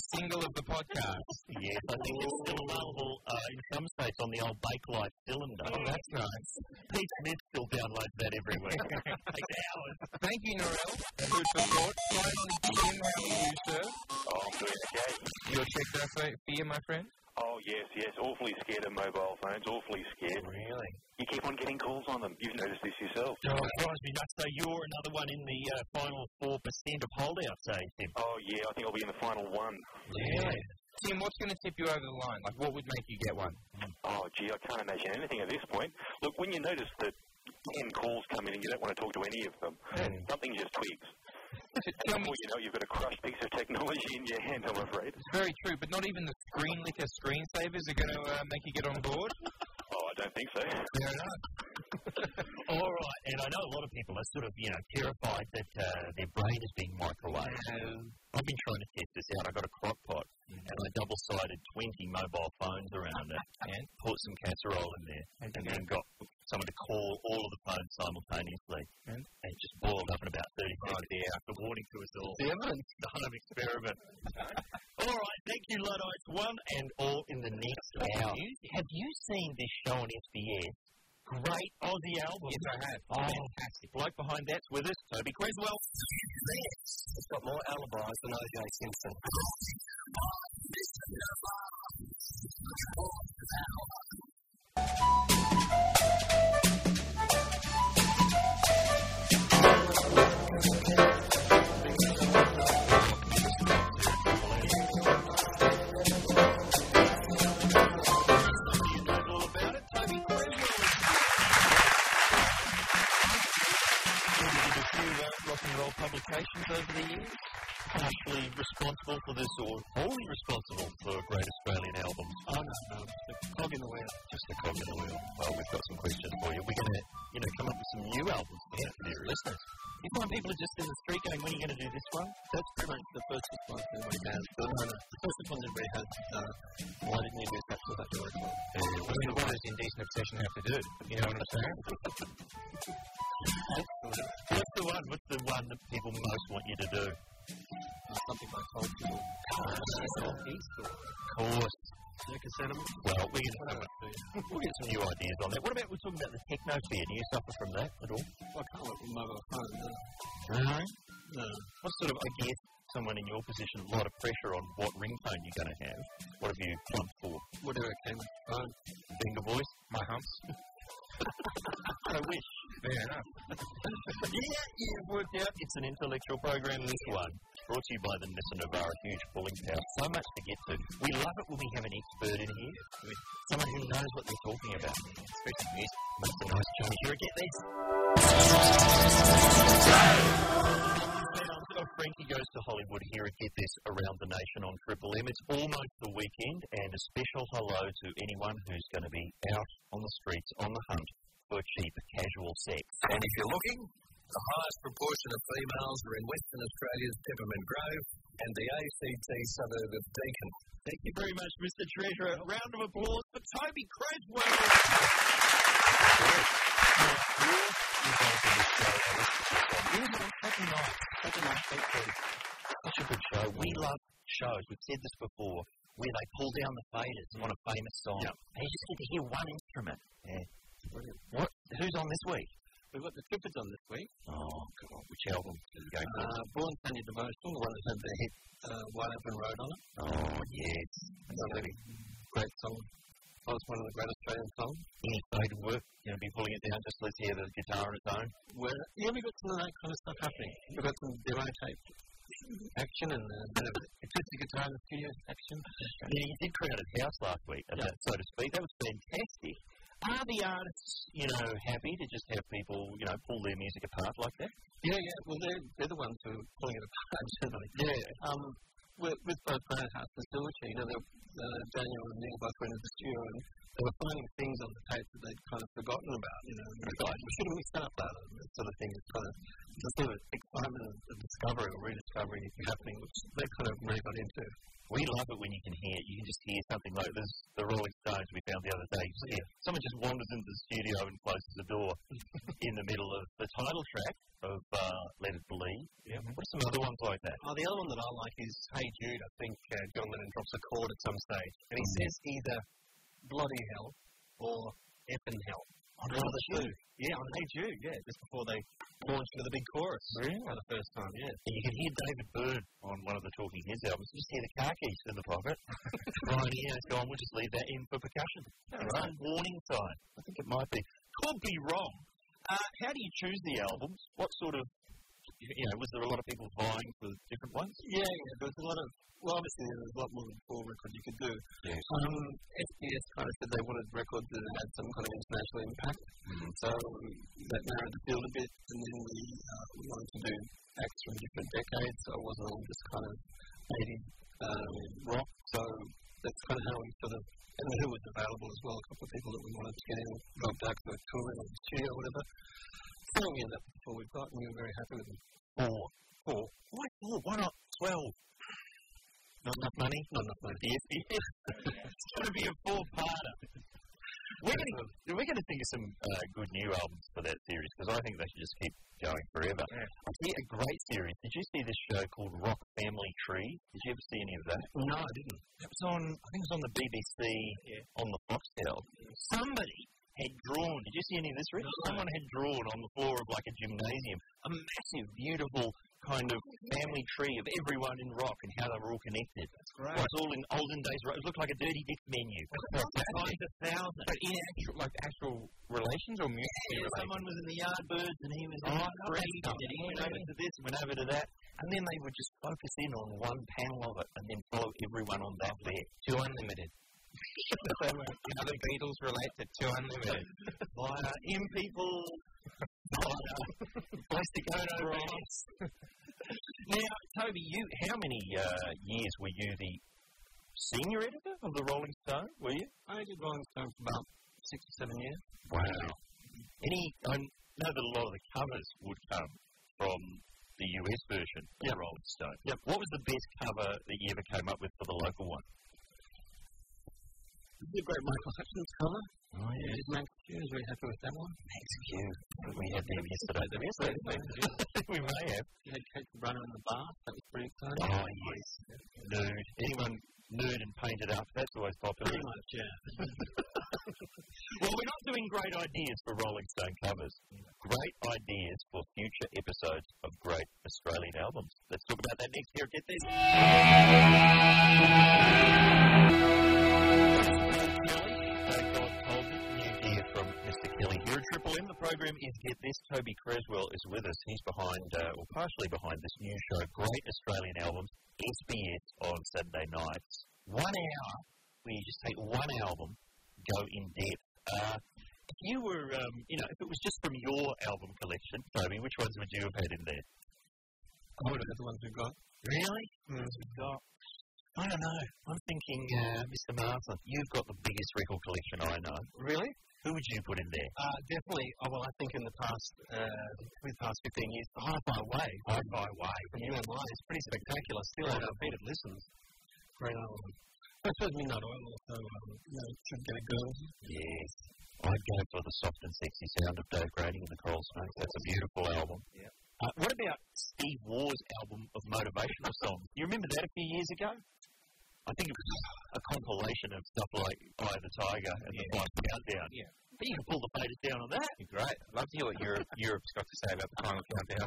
B: single of the podcast.
A: Yes, I think it's still available uh, in some states on the old Bakelite cylinder.
B: Oh, that's nice.
A: Pete Smith still downloads that every week. Takes hours.
B: Thank you, Norel. Good support. Simon, Jim, how are you, sir?
G: Oh, I'm doing okay.
B: You're checked out for fear, my friend?
G: Oh, yes, yes. Awfully scared of mobile phones. Awfully scared.
B: Really?
G: You keep on getting calls on them. You've noticed this yourself.
A: Oh, it drives me nuts. So you're another one in the uh, final four percent of holdouts, eh, Tim?
G: Oh, yeah. I think I'll be in the final one.
B: Yeah. Tim, what's going to tip you over the line? Like, what would make you get one?
G: Oh, gee, I can't imagine anything at this point. Look, when you notice that ten calls come in and you don't want to talk to any of them,
B: Mm.
G: something just twigs.
B: Tell me,
G: Before you know, you've got a crushed piece of technology in your hand, I'm afraid.
B: it's very true, but not even the screen licker screensavers are going to uh, make you get on board?
G: Oh, I don't think so.
B: Fair enough.
A: All right, and I know a lot of people are sort of, you know, terrified that uh, their brain is being microwaved. I've been trying to test this out. I got a crock pot, and I double-sided twenty mobile phones around it, and put some casserole in there, and then got someone to call all of the phones simultaneously, and it just boiled up in about thirty seconds. Yeah, after warning to us all. The evidence, the home experiment. All right, thank you, Luddites. One and all in the next hour. Have you seen this show on S B S? Great Aussie album.
B: Yes, I have.
A: Oh, fantastic. Bloke behind that's with us, Toby Creswell.
C: It's got more alibis than O J Simpson.
A: Publications over the years, partially responsible for this or wholly responsible for Great Australian Albums?
C: Oh, no, no, just a cog in the wheel.
A: Just a cog in the wheel. Well, we've got some questions for you. We're going to, you know, come up with some new albums for our listeners. You find people are just in the street going, when are you going to do this one?
C: That's pretty much the first response everybody has. But no, no, the first response everybody has is, uh, why didn't you do that to that directly?
B: I mean, what does Indecent Obsession have to do? You know what I'm saying?
A: What's the one? What's the one that people most want you to do?
C: Something like Cold Tool.
A: Of course.
C: Circus Animal.
A: Well, we're going to come up to we'll get some new ideas on that. What about we're talking about the technosphere? Do you suffer from that at all?
C: Well, I can't work with mobile phone, no.
A: No.
C: No.
A: What sort of, I guess, someone in your position, a lot of pressure on what ringtone you're going to have. What have you plumped for?
C: Whatever came with the phone.
A: Finger voice?
B: My humps.
A: I wish.
B: Fair enough.
A: Yeah, you've worked out. It's an intellectual program, this one. Brought to you by the Nissan Navara Huge Pulling Power. So much to get to. We love it when we have an expert in here. Someone who knows what they're talking about. Especially music. Makes a nice change. Here, get this. Frankie Goes to Hollywood here at Get This Around the Nation on Triple M. It's almost the weekend, and a special hello to anyone who's going to be out on the streets on the hunt for cheap casual sex.
E: And if you're looking, the highest proportion of females are in Western Australia's Peppermint Grove and the A C T suburb of Deakin.
A: Thank you very much, Mister Treasurer. A round of applause for Toby Creswell. Such a nice, such a nice feature. Such a good show. We love shows. We've said this before, where they pull down the faders on a famous song. Yep. And you just get to hear one instrument. Yeah. What? Who's on this week?
C: We've got the Trippids on this week.
A: Oh, God. Which album did we go for?
C: Uh, Born Sunday Devotion, the one that had the hit uh, Wide Open Road on it.
A: Oh, yes. That's a really
C: great song. That was one of the great Australian songs.
A: Any faded work? You know, be pulling it down, just let's hear the guitar on its own.
C: Where, yeah, we've got some of that kind of stuff happening. We've got some demo tape action and a bit of acoustic guitar in the studio action.
A: Yeah, you did Crowded House last week, yeah. that, so to speak. That was fantastic. Are the artists, you know, happy to just have people, you know, pull their music apart like that?
C: Yeah, yeah. Well, they're, they're the ones who are pulling it apart, certainly.
A: Yeah.
C: Um, with, with both Crowded House and Silverchair, you know, uh, Daniel and Neil both went into the studio and they were finding things on the tape that they'd kind of forgotten about, you know. And they thought, we should have mixed up that, and that sort of thing. It's kind of the sort of excitement of, of discovery or rediscovery happening, which they kind of really got into.
A: We love it when you can hear it. You can just hear something like this. The Rolling Stones we found the other day. Yeah. Someone just wanders into the studio and closes the door in the middle of the title track. of uh, Let It Bleed.
C: Yeah.
A: What are some other ones like that?
C: Oh, the other one that I like is Hey Jude. I think uh, John Lennon drops a chord at some stage. And he says either bloody hell or effing hell.
A: On
C: One of the two. Yeah, on Hey Jude, yeah, just before they launch into the big chorus.
A: Really?
C: For the first time, yeah.
A: And you can hear David Byrne on one of the Talking Heads albums. You just hear the car keys in the pocket. Right here, it's gone. We'll just leave that in for percussion. It's a warning sign. I think it might be. Could be wrong. Uh, how do you choose the albums? What sort of, you know, was there a lot of people vying for different ones?
C: Yeah, yeah, there was a lot of, well, obviously there was a lot more than four records you could do.
A: Yes.
C: Um, S B S kind of said they wanted records that had some kind of international impact. Mm-hmm. So that narrowed the field a bit, and then we, uh, we wanted to do acts from different decades, so it wasn't all just kind of eighties um, rock. So that's kind of how we sort of, and who was available as well, a couple of people that we wanted to get in, Rob Duck, the touring or the studio or whatever. So we ended up with four we've got, and we were very happy with them.
A: Four. Four. Why four? Why not twelve? Not enough money?
C: Not enough money.
A: Yes, yes. It's going to be a four-parter. We're going to we're going to think of some uh, good new albums for that series because I think they should just keep going forever. Yeah. I see a great series. Did you see this show called Rock Family Tree? Did you ever see any of that?
C: No, I didn't.
A: It was on. I think it was on the B B C yeah. on the Foxtel. Somebody had drawn. Did you see any of this, Rich? No. Someone had drawn on the floor of like a gymnasium a massive, beautiful kind of family tree of everyone in rock and how they were all connected. That's
C: great.
A: Well, it's all in olden days. It looked like a Dirty Dick menu. Find a thousand.
B: But in actual, like actual relations or music?
A: Yeah, relations? Someone was in the Yardbirds and he was in oh, Creed and he went over to this and went over to that. And then they would just focus in on one panel of it and then follow everyone on that there.
B: To Unlimited. How the Beatles relate to Two Unlimited.
A: Via M People. Via Plastic Ono Bros. Now, Toby, you, how many uh, years were you the senior editor of the Rolling Stone, were you?
C: I did Rolling Stone for about six or seven years.
A: Wow. Any, I know that a lot of the covers would come from the U S version of yep. the Rolling Stone. Yep. What was the best cover that you ever came up with for the local one?
C: This is a great Michael Hutchins cover.
A: Oh, yeah.
C: Did Max Q was very happy with that one.
A: Max Q. We had them yesterday. Them yesterday. We may have.
C: You had Kate Runner in the bath. That was pretty exciting.
A: Oh, yes. Nude. Anyone nude and painted up, that's always popular.
C: Pretty much, yeah.
A: Well, we're not doing great ideas for Rolling Stone covers. Great ideas for future episodes of great Australian albums. Let's talk about that next here at Get This. Triple M, the program is Get This. Toby Creswell is with us. He's behind, uh, or partially behind this new show, Great Australian Albums, S B S on Saturday nights. One hour where you just take one album, go in depth. Uh, if you were, um, you know, if it was just from your album collection, Toby, which ones would you have had in there?
C: I would have had the ones we've got.
A: Really?
C: Mm.
A: We've got. I don't know. I'm thinking, uh, Mister Martha, you've got the biggest record collection I know.
C: Really?
A: Who would you put in there?
C: Uh, definitely. Oh, well, I think in the past, uh, the past fifteen years, the Hi-Fi Way.
A: Hi-Fi Way.
C: From U M I is pretty spectacular. Still
A: right.
C: on repeated listens. Great album. I suppose Midnight Oil also, um, you know, should get a girl.
A: Yes. I'd go for the soft and sexy sound of Dave Grading and the Coral Snakes. That's a beautiful album.
C: Yeah.
A: Uh, what about Steve Waugh's album of motivational songs? You remember that a few years ago? I think it was a compilation of stuff like Eye of the Tiger and yeah. the Five Countdown.
B: Yeah.
A: But you can pull the pages down on that.
B: Great. I'd love to hear what Europe, Europe's got to say about the Final Countdown.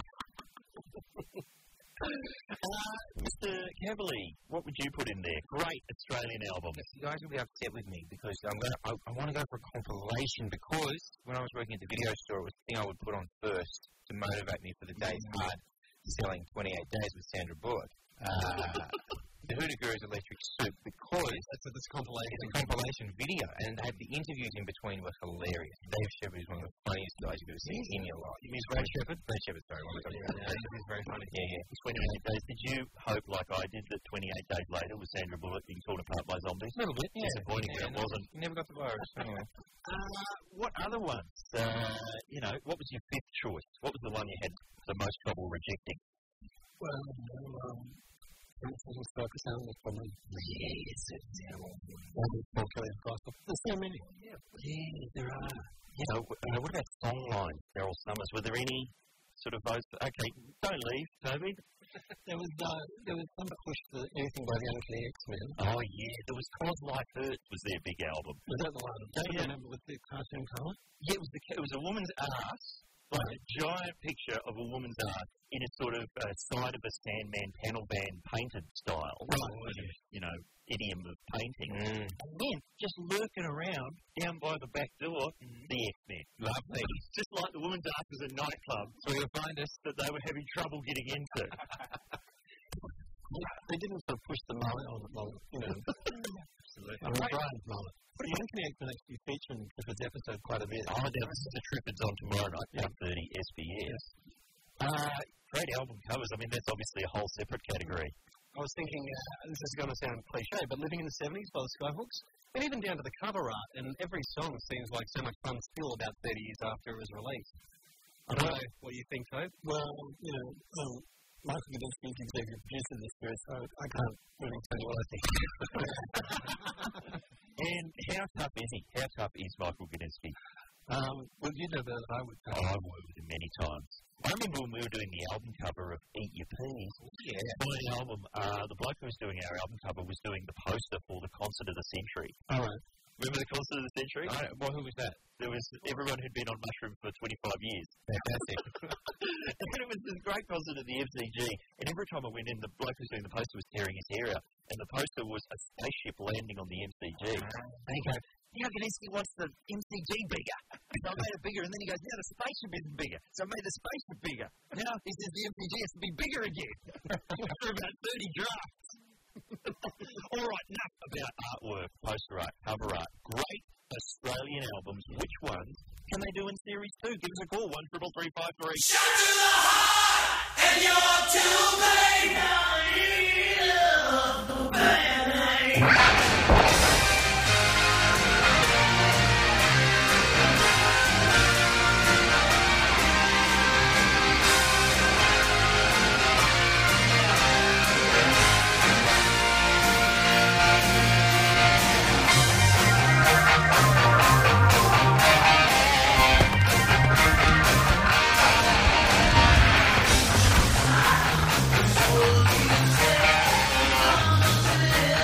A: uh, Mister Cavalier, what would you put in there? Great Australian album.
B: You guys will be upset with me because I'm gonna, I, I want to go for a compilation because when I was working at the video store, it was the thing I would put on first to motivate me for the day's mm-hmm. hard selling twenty-eight days with Sandra Bullock. Uh, the Hoodoo Gurus Electric Soup because
C: that's a, that's a compilation.
B: It's a compilation video, and they had the interviews in between were hilarious. Dave Shepherd is one of the funniest guys you've ever seen in your life.
A: You mean Brad Shepherd?
B: Brad Shepherd, sorry. One
C: yeah, yeah, he's very funny.
B: Yeah, yeah.
A: twenty-eight days. Did you hope, like I did, that twenty-eight days later with Sandra Bullock being torn apart by zombies?
B: A little bit, yeah.
A: Disappointing
B: yeah,
A: that it
B: no,
A: wasn't.
B: You never got the virus, anyway.
A: Uh, what other ones? Uh, you know, what was your fifth choice? What was the one you had the most trouble rejecting?
C: Well, um... There's focus on this problem.
A: Yes, it's
C: There's so many.
A: Yeah, yeah there are. You know, uh, what about songlines, Daryl Summers? Were there any sort of votes. Okay, don't leave, Toby.
C: There was uh, there was some push for anything by the Uncanny X-Men.
A: Oh yeah, there was Cause Life Hurts was their big album.
C: Was that the one? Don't you remember with the cartoon colour?
A: Yeah, it was the it was a woman's ass, like a giant picture of a woman's ass in a sort of uh, side of a Sandman panel band painted style.
C: Right.
A: Sort of, you know, idiom of painting.
B: Mm.
A: And then just lurking around down by the back door, mm. the X-Men.
B: Lovely.
A: Just like the woman's ass was a nightclub, so you'll find us that they were having trouble getting into.
C: They didn't sort of push the mullet on the mullet, you know. Absolutely. I mean, Brian's mullet. But the Uncanny X-Men actually featured in Triffids episode quite a bit.
A: Oh, now this is the Triffids on tomorrow night, yeah. one thirty S B S. Uh, great album covers. I mean, that's obviously a whole separate category.
C: I was thinking, uh, this is going to sound cliche, but Living in the seventies by the Skyhooks, and even down to the cover art, and every song seems like so much fun still about thirty years after it was released. I don't know what you think, Tobe.
F: Well, you know, um, Michael Gudinski is executive producer of this series, so I can't really tell you what I think.
A: And how tough is he? How tough is Michael Gudinski?
F: Um, well, you know that I would.
A: Oh, I've worked with him many times. I remember when we were doing the album cover of Eat Your Peas. Yeah. My album, uh, the bloke who was doing our album cover was doing the poster for the Concert of the Century.
F: All right.
A: Remember the Concert of the Century?
B: I, well, who was that?
A: There was everyone who'd been on mushroom for twenty-five years.
B: Fantastic.
A: And it was this great concert at the M C G, and every time I went in, the bloke who was doing the poster was tearing his hair out, and the poster was a spaceship landing on the M C G. And he goes, you know, Gudinski wants the M C G bigger. So I made it bigger, and then he goes, now the spaceship isn't bigger, so I made the spaceship bigger. Now he says the M C G has to be bigger again. After about thirty drafts. All right, enough about artwork, poster art, cover art. Great Australian albums. Which ones can they do in Series two? Give us a call, one triple three five three.
I: Shot to the heart, and you're too late. Now you love the bad. Yeah.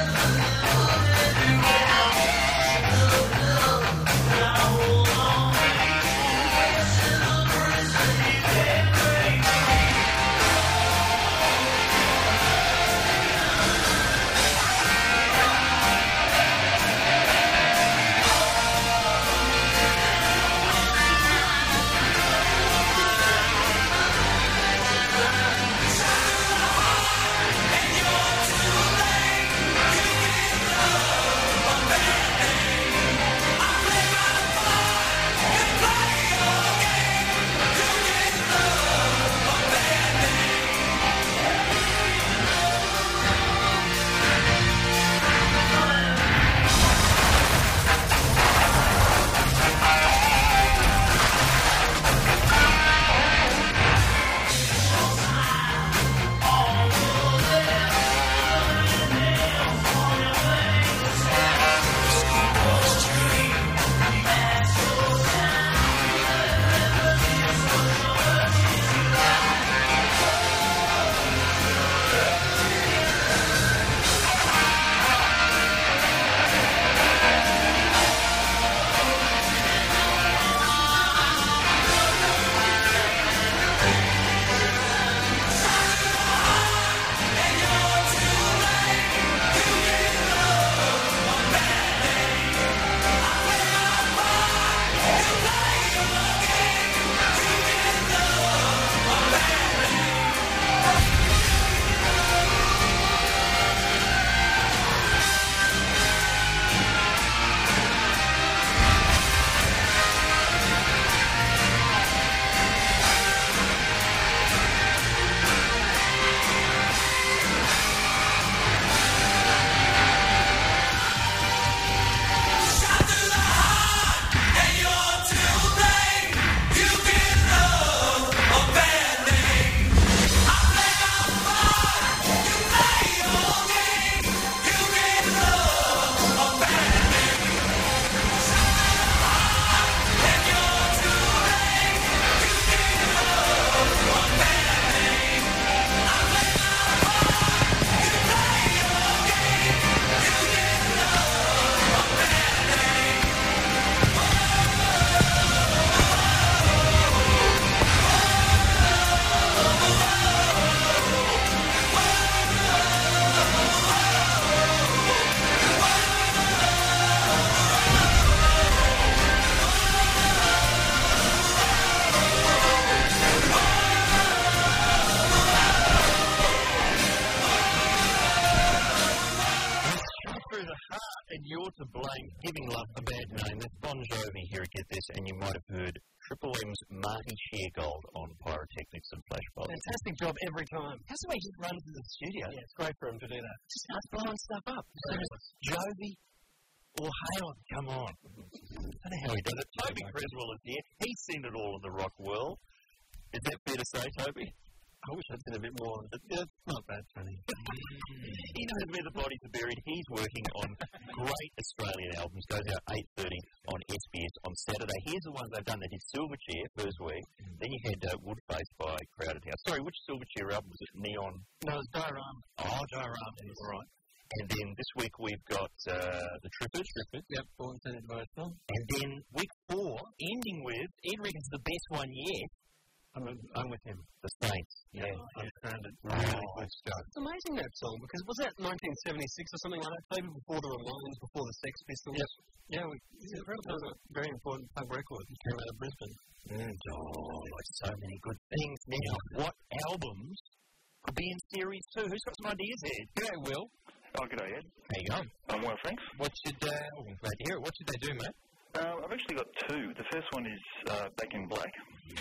A: Aha, and you're to blame. Giving love a bad name. That's Bon Jovi here at Get This, and you might have heard Triple M's Marty Sheargold on Pyrotechnics and Flashbulbs.
C: Fantastic job every time.
A: How's the way he just runs into the studio?
C: Yeah, it's great for him to do that.
A: Just starts blowing stuff up. Jovi or Halen, come on. I don't know how he does it. Toby Creswell is here. He's seen it all in the rock world. Is that fair to say, Toby?
C: I wish I'd seen a bit more. Yeah, it's not bad, Tony.
A: He knows where the bodies are buried. He's working on great Australian albums. Goes out eight thirty on S B S on Saturday. Here's the ones they've done. They did Silverchair first week. Mm. Then you had uh, Woodface by Crowded House. Sorry, which Silverchair album was it? Neon?
C: No, it's Diorama.
A: Oh, Diorama. That's right. And then this week we've got uh, the Trippers. Trippers.
C: Yep, Born Centered by Itself.
A: And then week four, ending with, Ed reckons the best one yet.
C: I'm, a, I'm with him.
A: The Saints.
C: Yeah, I'm grounded.
A: Really good stuff.
C: It's amazing, that song, because was that nineteen seventy-six or something like that? Maybe before the Ramones, before the Sex Pistols?
A: Yep.
C: Yeah, we, it was a very important punk record. It came out of Brisbane.
A: Mm. Oh, so many good things. Now, what albums could be in Series two? Who's got some ideas here?
B: G'day, Will.
G: Oh, g'day, Ed.
B: How you going?
G: I'm well, thanks.
B: What should, uh, oh, I'm glad to hear it. What should they do, mate?
G: Uh, I've actually got two. The first one is uh, Back in Black.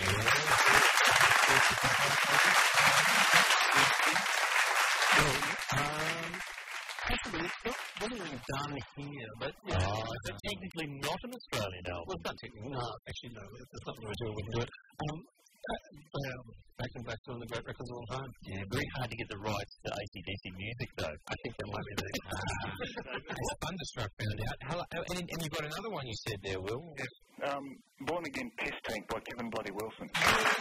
C: um, possibly, it's not, wasn't really done here, but...
A: Yeah. Oh, is it technically not an Australian album?
C: Well, it's not technically, no, actually, no, there's nothing to do with it. But, um, um, Back in Black's one of the great records of all time.
A: Yeah, very hard to get the rights to A C D C music, though.
C: I think that might be the...
B: As Thunderstruck found out. Hello, and, and you've got another one you said there, Will.
G: Yes. Um, Born Again Piss Tank by Kevin Bloody Wilson.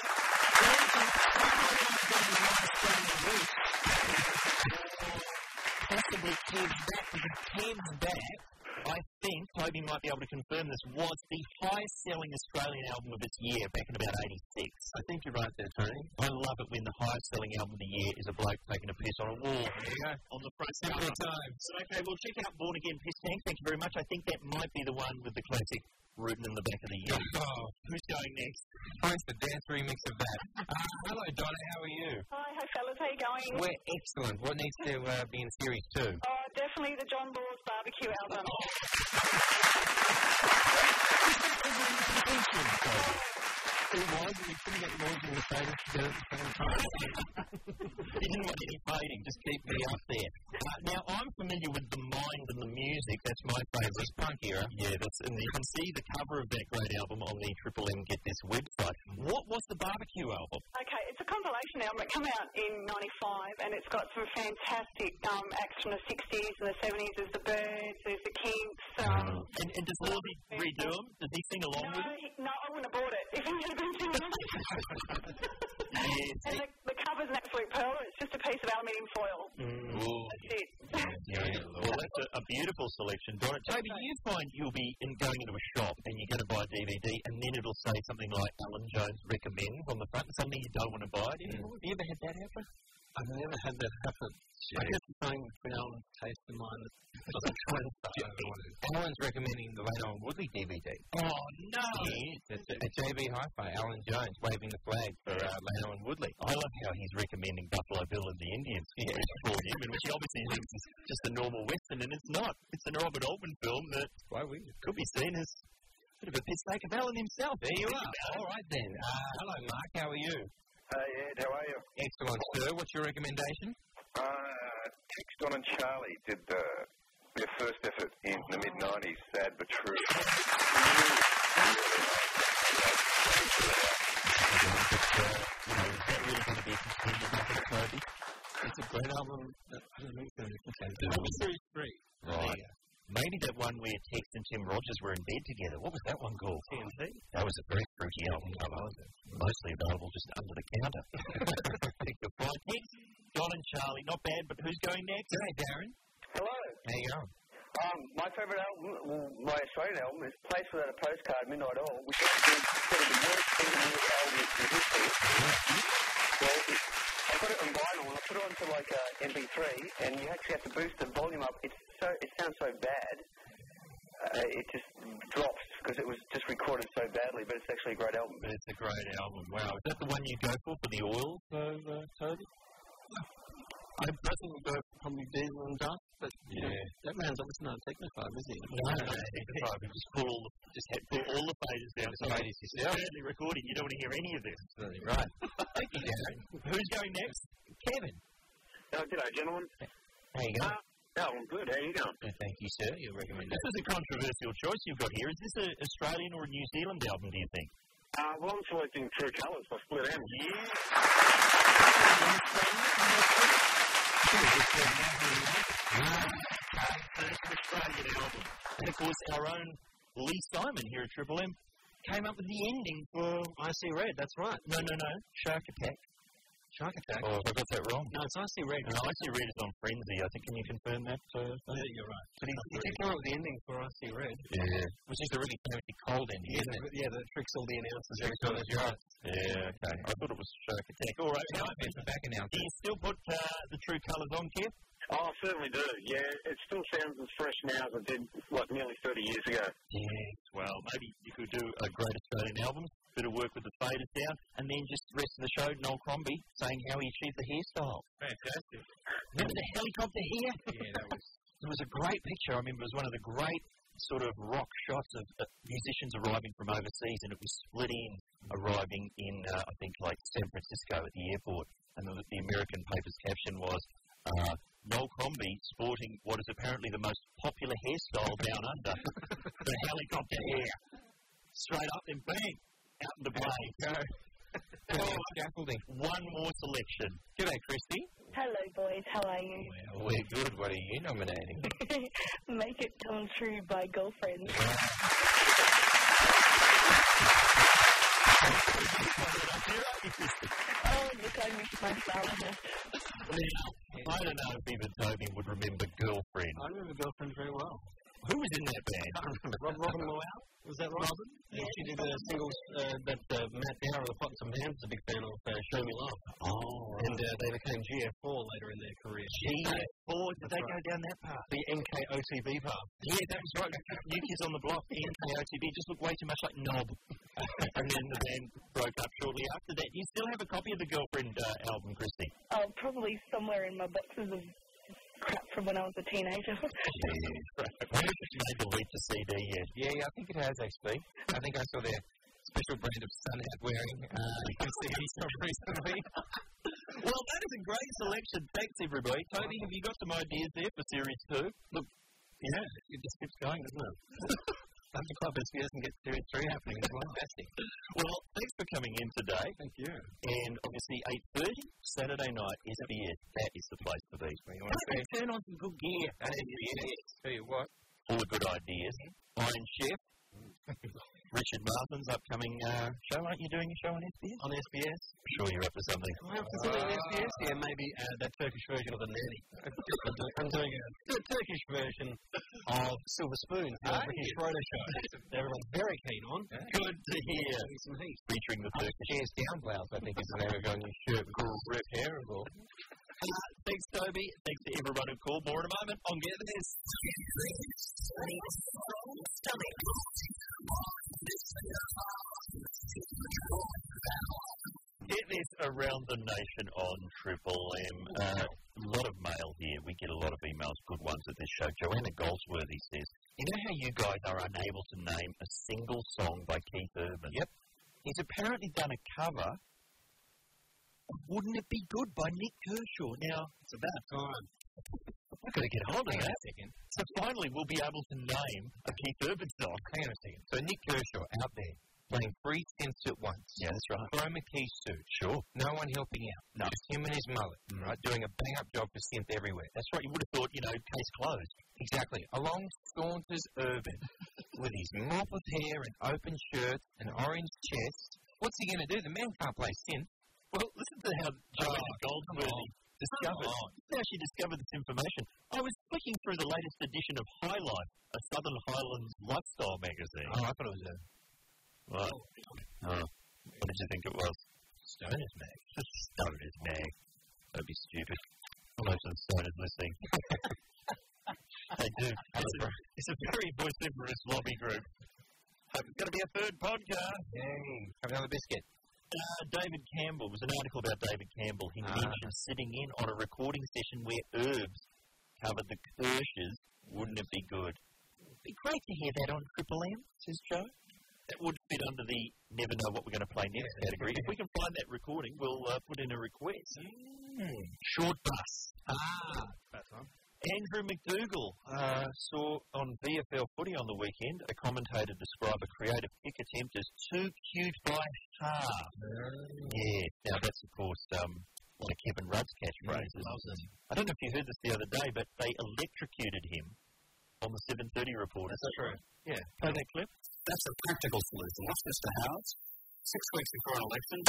A: Possibly Kev's Back, because Kev's Back, I think, Toby might be able to confirm this, was the highest-selling Australian album of its year back in about eighty-six.
C: I think you're right there, Tony.
A: I love it when the highest-selling album of the year is a bloke taking a piss on a wall. There you go. On the front cover.
B: Times.
A: Okay, well, check out Born Again Piss Tank. Thank you very much. I think that might be the one with the classic rootin' in the back of the year.
B: Oh,
A: who's going next?
B: Thanks the dance remix of that. Uh, hello, Donna. How are you?
J: Hi, hi, fellas. How you going?
B: We're excellent. What needs to uh, be in Series two?
J: Oh, definitely the John Laws Barbecue album.
A: Oh.
C: It was, and we couldn't get noise in the faders to do it at the same time.
A: You didn't want any fading, just keep me up there. Uh, now, I'm familiar with the mind and the music. That's my favourite. Punk era. Yeah, that's, and you can see the cover of that great album on the Triple M Get This website. What was the Barbecue album?
J: Okay, it's a compilation album. It came out in ninety-five, and it's got some fantastic um, acts from the sixties and the seventies. There's the Birds, there's the Kinks. Um,
A: oh. and, and does Lawsy redo them? Does he sing along
J: no,
A: with them?
J: He, no, I wouldn't have bought it if he had been singing them.
A: Yes.
J: And the, the cover's an absolute pearl. It's just a piece of aluminium foil.
A: Mm.
J: That's it.
A: Yeah, well, that's a, a beautiful selection, Donna. Toby, you find you'll be in going into a shop and you're going to buy a D V D and then it'll say something like Alan Jones recommends on the front, something you don't want to buy. Mm. Have you ever had that happen?
C: I've never had that happen. I guess it's something between Alan's taste and mine that doesn't try to start.
B: Alan's recommending the Leno and Woodley D V D.
A: Oh, no!
B: Yeah, it's at J B Hi-Fi, Alan Jones waving the flag for uh, Leno and Woodley.
A: I love how he's recommending Buffalo Bill and the Indians yeah. for him, which he obviously thinks is just a normal Western, and it's not. It's a Robert Altman film that
B: Why we
A: could be seen as a bit of a piss take of Alan himself. There you are.
B: All right, then. Uh, hello, Mark. How are you?
G: Hey, Ed, how are you?
B: Excellent, sir. What's your recommendation?
G: Uh, Tex, Don and Charlie did uh, their first effort in the mid nineties, Sad But True.
C: It's a great album. I don't think so.
A: Maybe Series three. Right. Maybe that one where Tex and Tim Rogers were in bed together. What was that one called?
C: T N T.
A: That was a very fruity album cover. Mostly available just under the counter. Pick your find. Tex, Don and Charlie, not bad, but who's going next?
B: Hey, Darren.
K: Hello.
B: How you going?
K: Um, my favourite album, well, my Australian album, is Place Without a Postcard, Midnight Oil, which is considered the worst single album in history. Well, it, I put it on vinyl and I put it onto like a M P three, and you actually have to boost the volume up. It's so it sounds so bad, uh, it just drops because it was just recorded so badly. But it's actually a great album.
A: But it's a great album. Wow, is that the one you go for for the oil, so uh, Toby?
C: I personally go for probably Diesel and Duff, but you
A: Yeah.
C: know, that man's obviously not a technophobe, is he?
A: No, no, technophobe. He just pull all the, just had, pull all the faders down. So
B: Faders
A: it's
B: yourself.
A: currently recording. You don't want to hear any of this.
B: Absolutely right. Thank you, Darren.
A: Who's going next?
B: Kevin.
K: Oh, g'day, gentlemen.
B: How you going?
K: Uh, oh, I'm good. How you going?
B: Uh, thank you, sir. Your recommendation.
A: This is a controversial choice you've got here. Is this an Australian or a New Zealand album, do you think?
K: Uh, well, I'm selecting True Colours by Split Enz.
A: Yeah. Australian album. And of course, our own Lee Simon here at Triple M came up with the ending for
C: Icy Red, that's right.
A: No, no, no, Shark Attack.
C: Shark Attack?
A: Oh, have I got that wrong?
C: No, it's Icy Red.
A: No, Icy Red is on Frenzy. I think. Can you confirm that? Uh,
C: Yeah, you're right.
A: But he,
C: He did come up with the ending for Icy Red.
A: yeah.
B: Which is a really fancy cold ending,
C: Yeah,
B: isn't it?
C: that, yeah, that tricks all the announcers
B: Tricks
C: every time
B: all
C: they
B: the
C: try it.
A: Yeah, okay. I thought it was Shark Attack. All right.
B: Now, it's the back
A: Do
B: announcement.
A: you still put uh, the True Colours on, Kev?
K: Oh, I certainly do. Yeah, it still sounds as fresh now as it did, like, nearly thirty years ago.
A: Yes. Well, maybe you could do a great Australian album, bit of work with the faders down, and then just the rest of the show, Noel Crombie saying how he achieved the hairstyle.
B: Fantastic.
A: Remember the helicopter hair?
B: Yeah, that was...
A: It was a great picture. I remember it was one of the great sort of rock shots of uh, musicians arriving from overseas, and it was Split Enz arriving in, uh, I think, like San Francisco at the airport. And the, the American paper's caption was, uh, Noel Crombie sporting what is apparently the most popular hairstyle down under, the helicopter hair. Straight up and bang, out in the plane. Go.
B: Oh, scaffolding.
A: One more selection. G'day, Christy.
L: Hello, boys. How are you?
B: Well, we're good. What are you nominating?
L: Make It Come True by Girlfriend. Oh, look, I missed my flower.
A: Now, I don't know if even Toby would remember Girlfriend.
C: I remember Girlfriend very well.
A: Who was in that band?
C: I don't remember. Rob, Robin Lowe? Was that right? Robin? Yeah. She did the singles uh, that uh, Matt Dower of the Pots and Pans is a big fan of, uh, Show Me Love.
A: Oh.
C: And uh, they became G F four later in their career.
A: G F four? Did they
C: right.
A: go down that path?
C: The N K O T B path.
A: Yeah, that was right. New Kids on the Block, N K O T B, just looked way too much like Knob. And then the band broke up shortly after that. Do you still have a copy of the Girlfriend uh, album, Christy?
L: Oh, probably somewhere in my boxes of crap from when I was a teenager.
A: Yeah, right. I wonder if it's made the leap to C D yet.
B: Yeah, yeah, I think it has, actually. I think I saw their special brand of sun hat wearing uh, C Ds from recently.
A: Well, that is a great selection. Thanks, everybody. Tony, have you got some ideas there for Series two? Look, yeah, it just keeps going, doesn't it?
C: Under Club S B S and get Series three happening as well.
A: Fantastic. Well, thanks for coming in today.
C: Thank you.
A: And obviously, eight thirty, Saturday night, S B S. That is the place to be.
B: You want to see?
A: Turn on some good gear.
B: That is the yes. Tell you what.
A: Full of good ideas. Iron Chef. Richard Martin's upcoming uh, show. Aren't you doing a show on S B S?
C: On S B S?
A: I'm sure you're up to something.
C: Am I up to something on S B S? Yeah, maybe uh, that Turkish version of The Nanny. I'm doing, I'm doing a, a Turkish version of Silver Spoon, the
A: Ah,
C: Ricky
A: yeah.
C: Schroeder show. That everyone's very keen on.
A: Good to hear.
C: Some heat.
A: Featuring the Turkish.
B: Chairs down blouse, I think, is the name of our new shirt. Cool, rip hair and all.
A: Uh, thanks, Toby. Thanks to everyone who called. More in a moment on Get This. Get This around the nation on Triple M. Uh, a lot of mail here. We get a lot of emails, good ones at this show. Joanna Goldsworthy says, you know how you guys are unable to name a single song by Keith Urban? Yep. He's apparently done a cover of Wouldn't It Be Good by Nick Kershaw. Now, it's about time. We've got to get hold of
B: Hang on
A: that.
B: a second.
A: So finally, we'll be able to name a Keith Urban song.
B: Hang on a second. So Nick Kershaw out there playing three synths at once.
A: Yeah, that's right.
B: Chroma key suit.
A: Sure.
B: No one helping out.
A: No.
B: Just him and his mullet, right? Doing a bang-up job for synth everywhere.
A: That's right. You would have thought, you know, case closed.
B: Exactly. Along saunters Urban with his mop of hair and open shirt and orange chest. What's he going to do? The man can't play synth.
A: Well, listen to how Joanna Goldsworthy discovered. How she discovered this information. I was flicking through the latest edition of High Life, a Southern Highlands lifestyle magazine.
B: Oh, I thought it was a
A: What? Oh. What did you think it was?
B: Stoner's mag.
A: Stoner's mag. Don't be stupid. I know some stoners listening. They do. It's a, it's a very vociferous lobby group. Hope it's going to be a third podcast.
B: Yay. Have another biscuit.
A: Uh, David Campbell, there was an article about David Campbell. He
B: Ah.
A: mentioned sitting in on a recording session where herbs covered the Kirsches. Wouldn't it be good? It'd be great to hear that on Triple M, says Joe. That would fit under the never know what we're going to play next category. If we can find that recording, we'll uh, put in a request. Mm. Short bus. Ah.
C: That's on.
A: Andrew McDougall uh, saw on V F L Footy on the weekend a commentator describe a creative kick attempt as too cute by half. Mm. Yeah, now that's of course um, one of Kevin Rudd's catchphrases.
C: Mm,
A: I don't know if you heard this the other day, but they electrocuted him on the seven thirty report.
C: That's true.
A: Yeah, play that clip.
M: That's a practical solution. What's Mister Howard's? Six weeks before an election.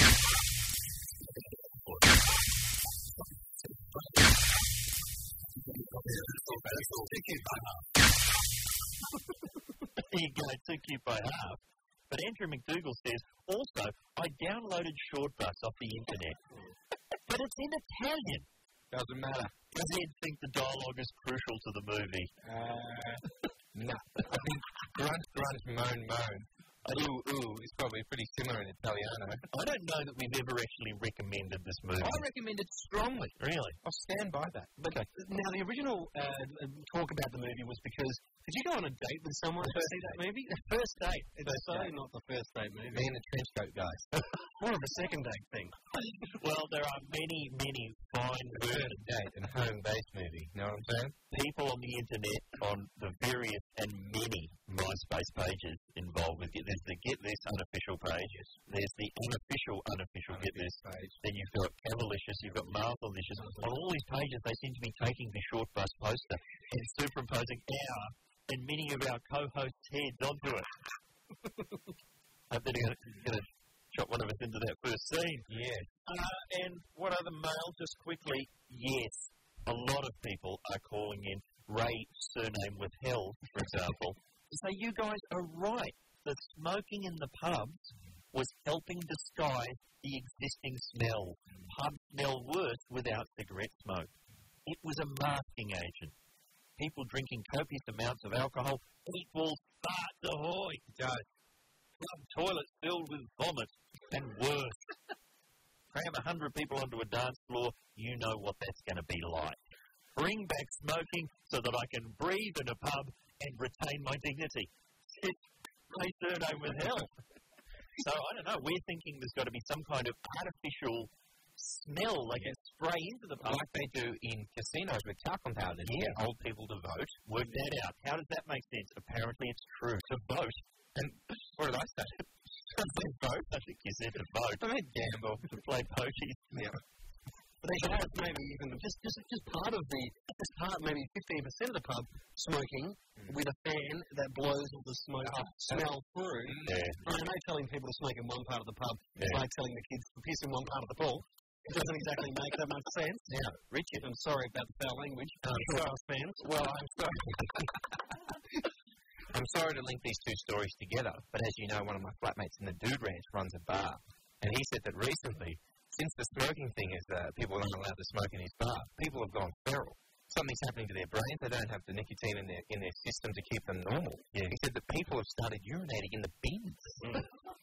A: There you go, too cute by half. But Andrew McDougall says, also, I downloaded Shortbus off the internet. But it's in Italian.
B: Doesn't matter.
A: Does Ed think the dialogue is crucial to the movie?
B: Uh, no. I think grunt, grunt, moan, moan. Ooh, ooh is probably pretty similar in Italiano.
A: I don't know that we've ever actually recommended this movie.
B: I recommend it strongly.
A: Really?
B: I'll stand by that.
C: Okay. Now, the original uh, talk about the movie was because did you go on a date with someone to see that movie? The first date. It's
B: First
C: so
B: date.
C: not the first date movie.
B: Me and the trench coat guys.
C: More of a second date thing.
A: Well, there are many, many fine
B: First date and home-based movie. You know what I'm saying?
A: people on the internet on the various and many MySpace pages involved with it. There's the Get This unofficial pages. There's the unofficial, unofficial Get This page. Then you've got Cavalicious, you've got Marthalicious. On all these pages, they seem to be taking the short bus poster and superimposing our and many of our co-hosts' heads onto it. I hope they're going to shot one of us into that first scene.
B: Yes.
A: Uh, and what other mail, just quickly, yes, a lot of people are calling in Ray surname withheld, for example, to say you guys are right. The smoking in the pubs was helping disguise the existing smell. Pubs smell worse without cigarette smoke. It was a masking agent. People drinking copious amounts of alcohol equals farts ahoy. It does. Club toilets filled with vomit and worse. Cram a hundred people onto a dance floor, you know what that's going to be like. Bring back smoking so that I can breathe in a pub and retain my dignity. My surname with hell. So, I don't know, we're thinking there's got to be some kind of artificial smell they can spray into the pub.
B: Like they do in casinos with talcum powder.
A: Yeah.
B: Get old people to vote.
A: Work that out. How does that make sense? Apparently it's true. To vote.
B: And what did I say?
A: I said vote. I think you said to vote.
B: I meant gamble.
A: To play pokies.
B: Yeah.
C: But they should have maybe even just just just part of the just part maybe fifteen percent of the pub smoking mm. with a fan that blows all the smoke oh, smell through.
A: Yeah.
C: I know telling people to smoke in one part of the pub
A: yeah.
C: is like telling the kids to piss in one part of the pool. It doesn't exactly make that much sense.
A: Yeah,
C: Richard, I'm sorry about the foul language.
B: Um,
C: sure. fans.
B: Well, I'm sorry. I'm sorry to link these two stories together, but as you know, one of my flatmates in the Dude Ranch runs a bar, and he said that recently, since the smoking thing is uh, people aren't allowed to smoke in his bar, people have gone feral. Something's happening to their brains. They don't have the nicotine in their in their system to keep them normal. Yeah. He said that people have started urinating in the bins. Mm.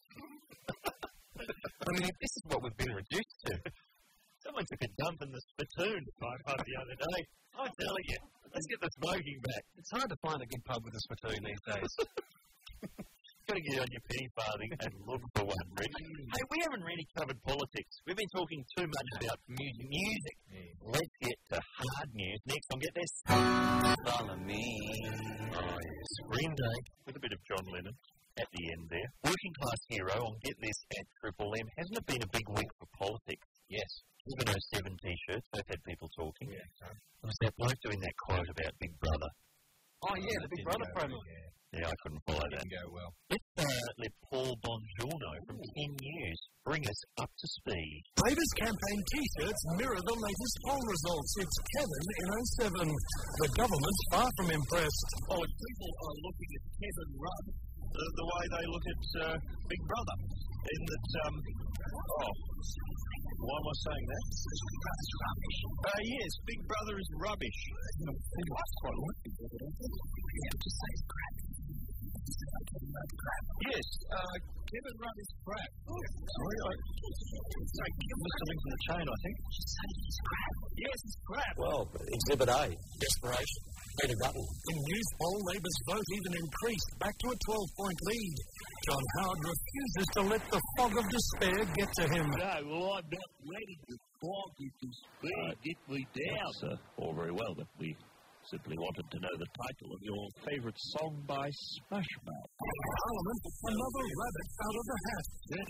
B: I mean, if this is what we've been reduced to.
A: Someone took a dump in the spittoon pipe up the other day. I'm telling you, let's get the smoking back.
C: It's hard to find a good pub with a spittoon these days.
A: Got to get on your penny farthing and look for one, Rick. Hey, we haven't really covered politics. We've been talking too much about music. music. Yeah. Let's get to hard news next. I'll get this. Follow me. Oh, yes. Green Day with a bit of John Lennon at the end there. Working Class Hero on Get This at Triple M. Hasn't it been a big week for politics? Yes. Even those seven T-shirts, they've had people talking. Yeah. Was that bloke doing that quote about Big Brother?
C: Oh, yeah, the Big Brother promo.
A: Yeah. Yeah, I couldn't follow that.
B: Didn't go well.
A: Let's uh, let Paul Bongiorno from ten News bring us up to speed.
F: Labor's campaign T-shirts mirror the latest poll results. It's Kevin in oh seven. The government far from impressed.
D: Oh, if people are looking at Kevin Rudd the, the way they look at uh, Big Brother, in that, um, oh, why am I saying that? Uh, yes, Big Brother is rubbish. That's quite like Big Brother, don't you? Yeah, just say it's crap.
N: Yes, uh, Kevin Rudd is crap. Sorry, I... Sorry, Kevin missed something from the chain, I think. Yes, it's crap.
O: Well, Exhibit A, desperation. Peter Dutton.
F: In News Poll, Labour's vote even increased, back to a twelve-point lead. John Howard refuses to let the fog of despair get to him.
N: No, well, I'm not ready to fog of despair get me down.
P: That's uh, all very well, but we simply wanted to know the title of your favourite song by Smash Mouth.
F: Parliament, another rabbit out of the hat.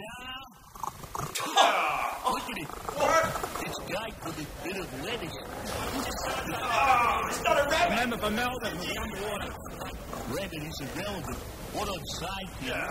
N: Oh, look at it. What? It's gate with a bit of lettuce.
I: Oh, it's not a rabbit.
F: Remember, for Melbourne, we'll be underwater.
N: Rabbit is irrelevant. What I'm saying to you,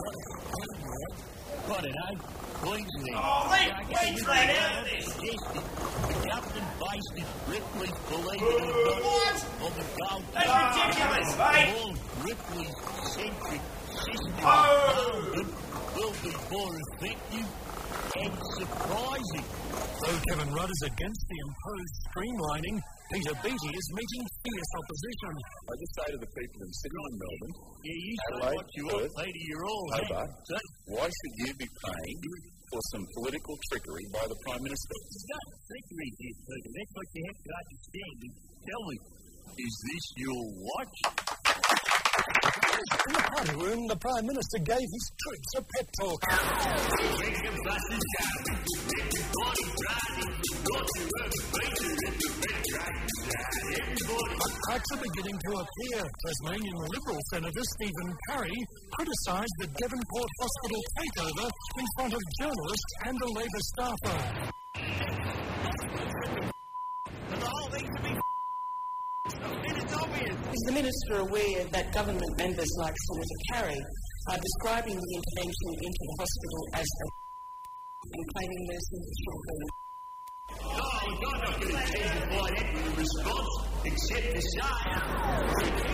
N: got it, eh? Queensland.
I: Oh, leave Queensland out of this.
N: Yes, the government based its Ripley's, believe it or not,
I: what?
N: on the gold.
I: That's ridiculous, mate.
N: All Ripley's centric system
I: oh.
N: of Parliament will be more effective and surprising.
F: Though Kevin Rudd is against the imposed streamlining, Peter Beattie is meeting fierce opposition.
Q: I just say to the people in Sydney and Melbourne,
N: yeah, you say
Q: Adelaide,
N: what you want, Peter, you're all
Q: Hobart, why should you be paying for some political trickery by the Prime Minister?
N: There's no trickery here, Peter. That's what you have to understand. Tell me, is this your watch?
F: In the party room, the Prime Minister gave his troops a pep talk. But cracks are beginning to appear. Tasmanian Liberal Senator Stephen Parry criticised the Devonport Hospital takeover in front of journalists and a Labor staffer.
N: The whole thing to be it's obvious.
R: Is the Minister aware that government members like Senator Parry are describing the intervention into the hospital as a and claiming there's no shortfall?
N: No, I'm not going to tell you why that was a response, except to say...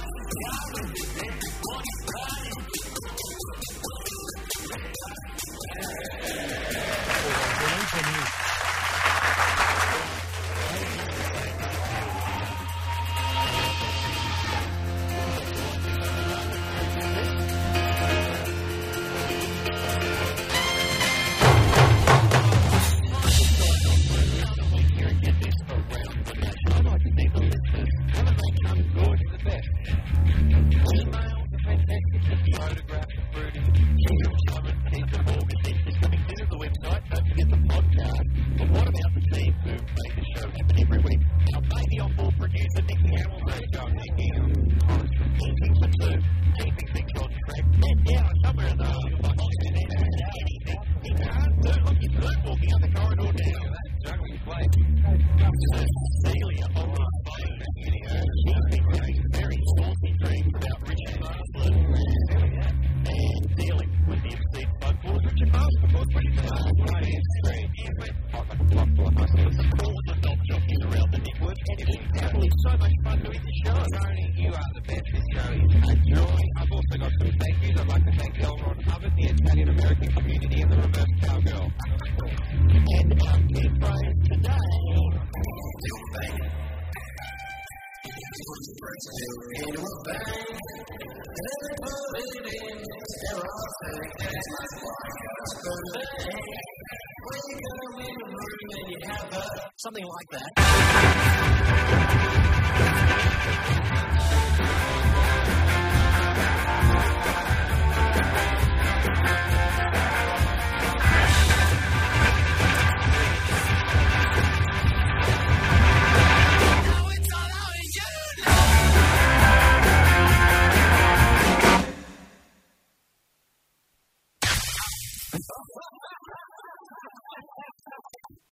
F: Something like that.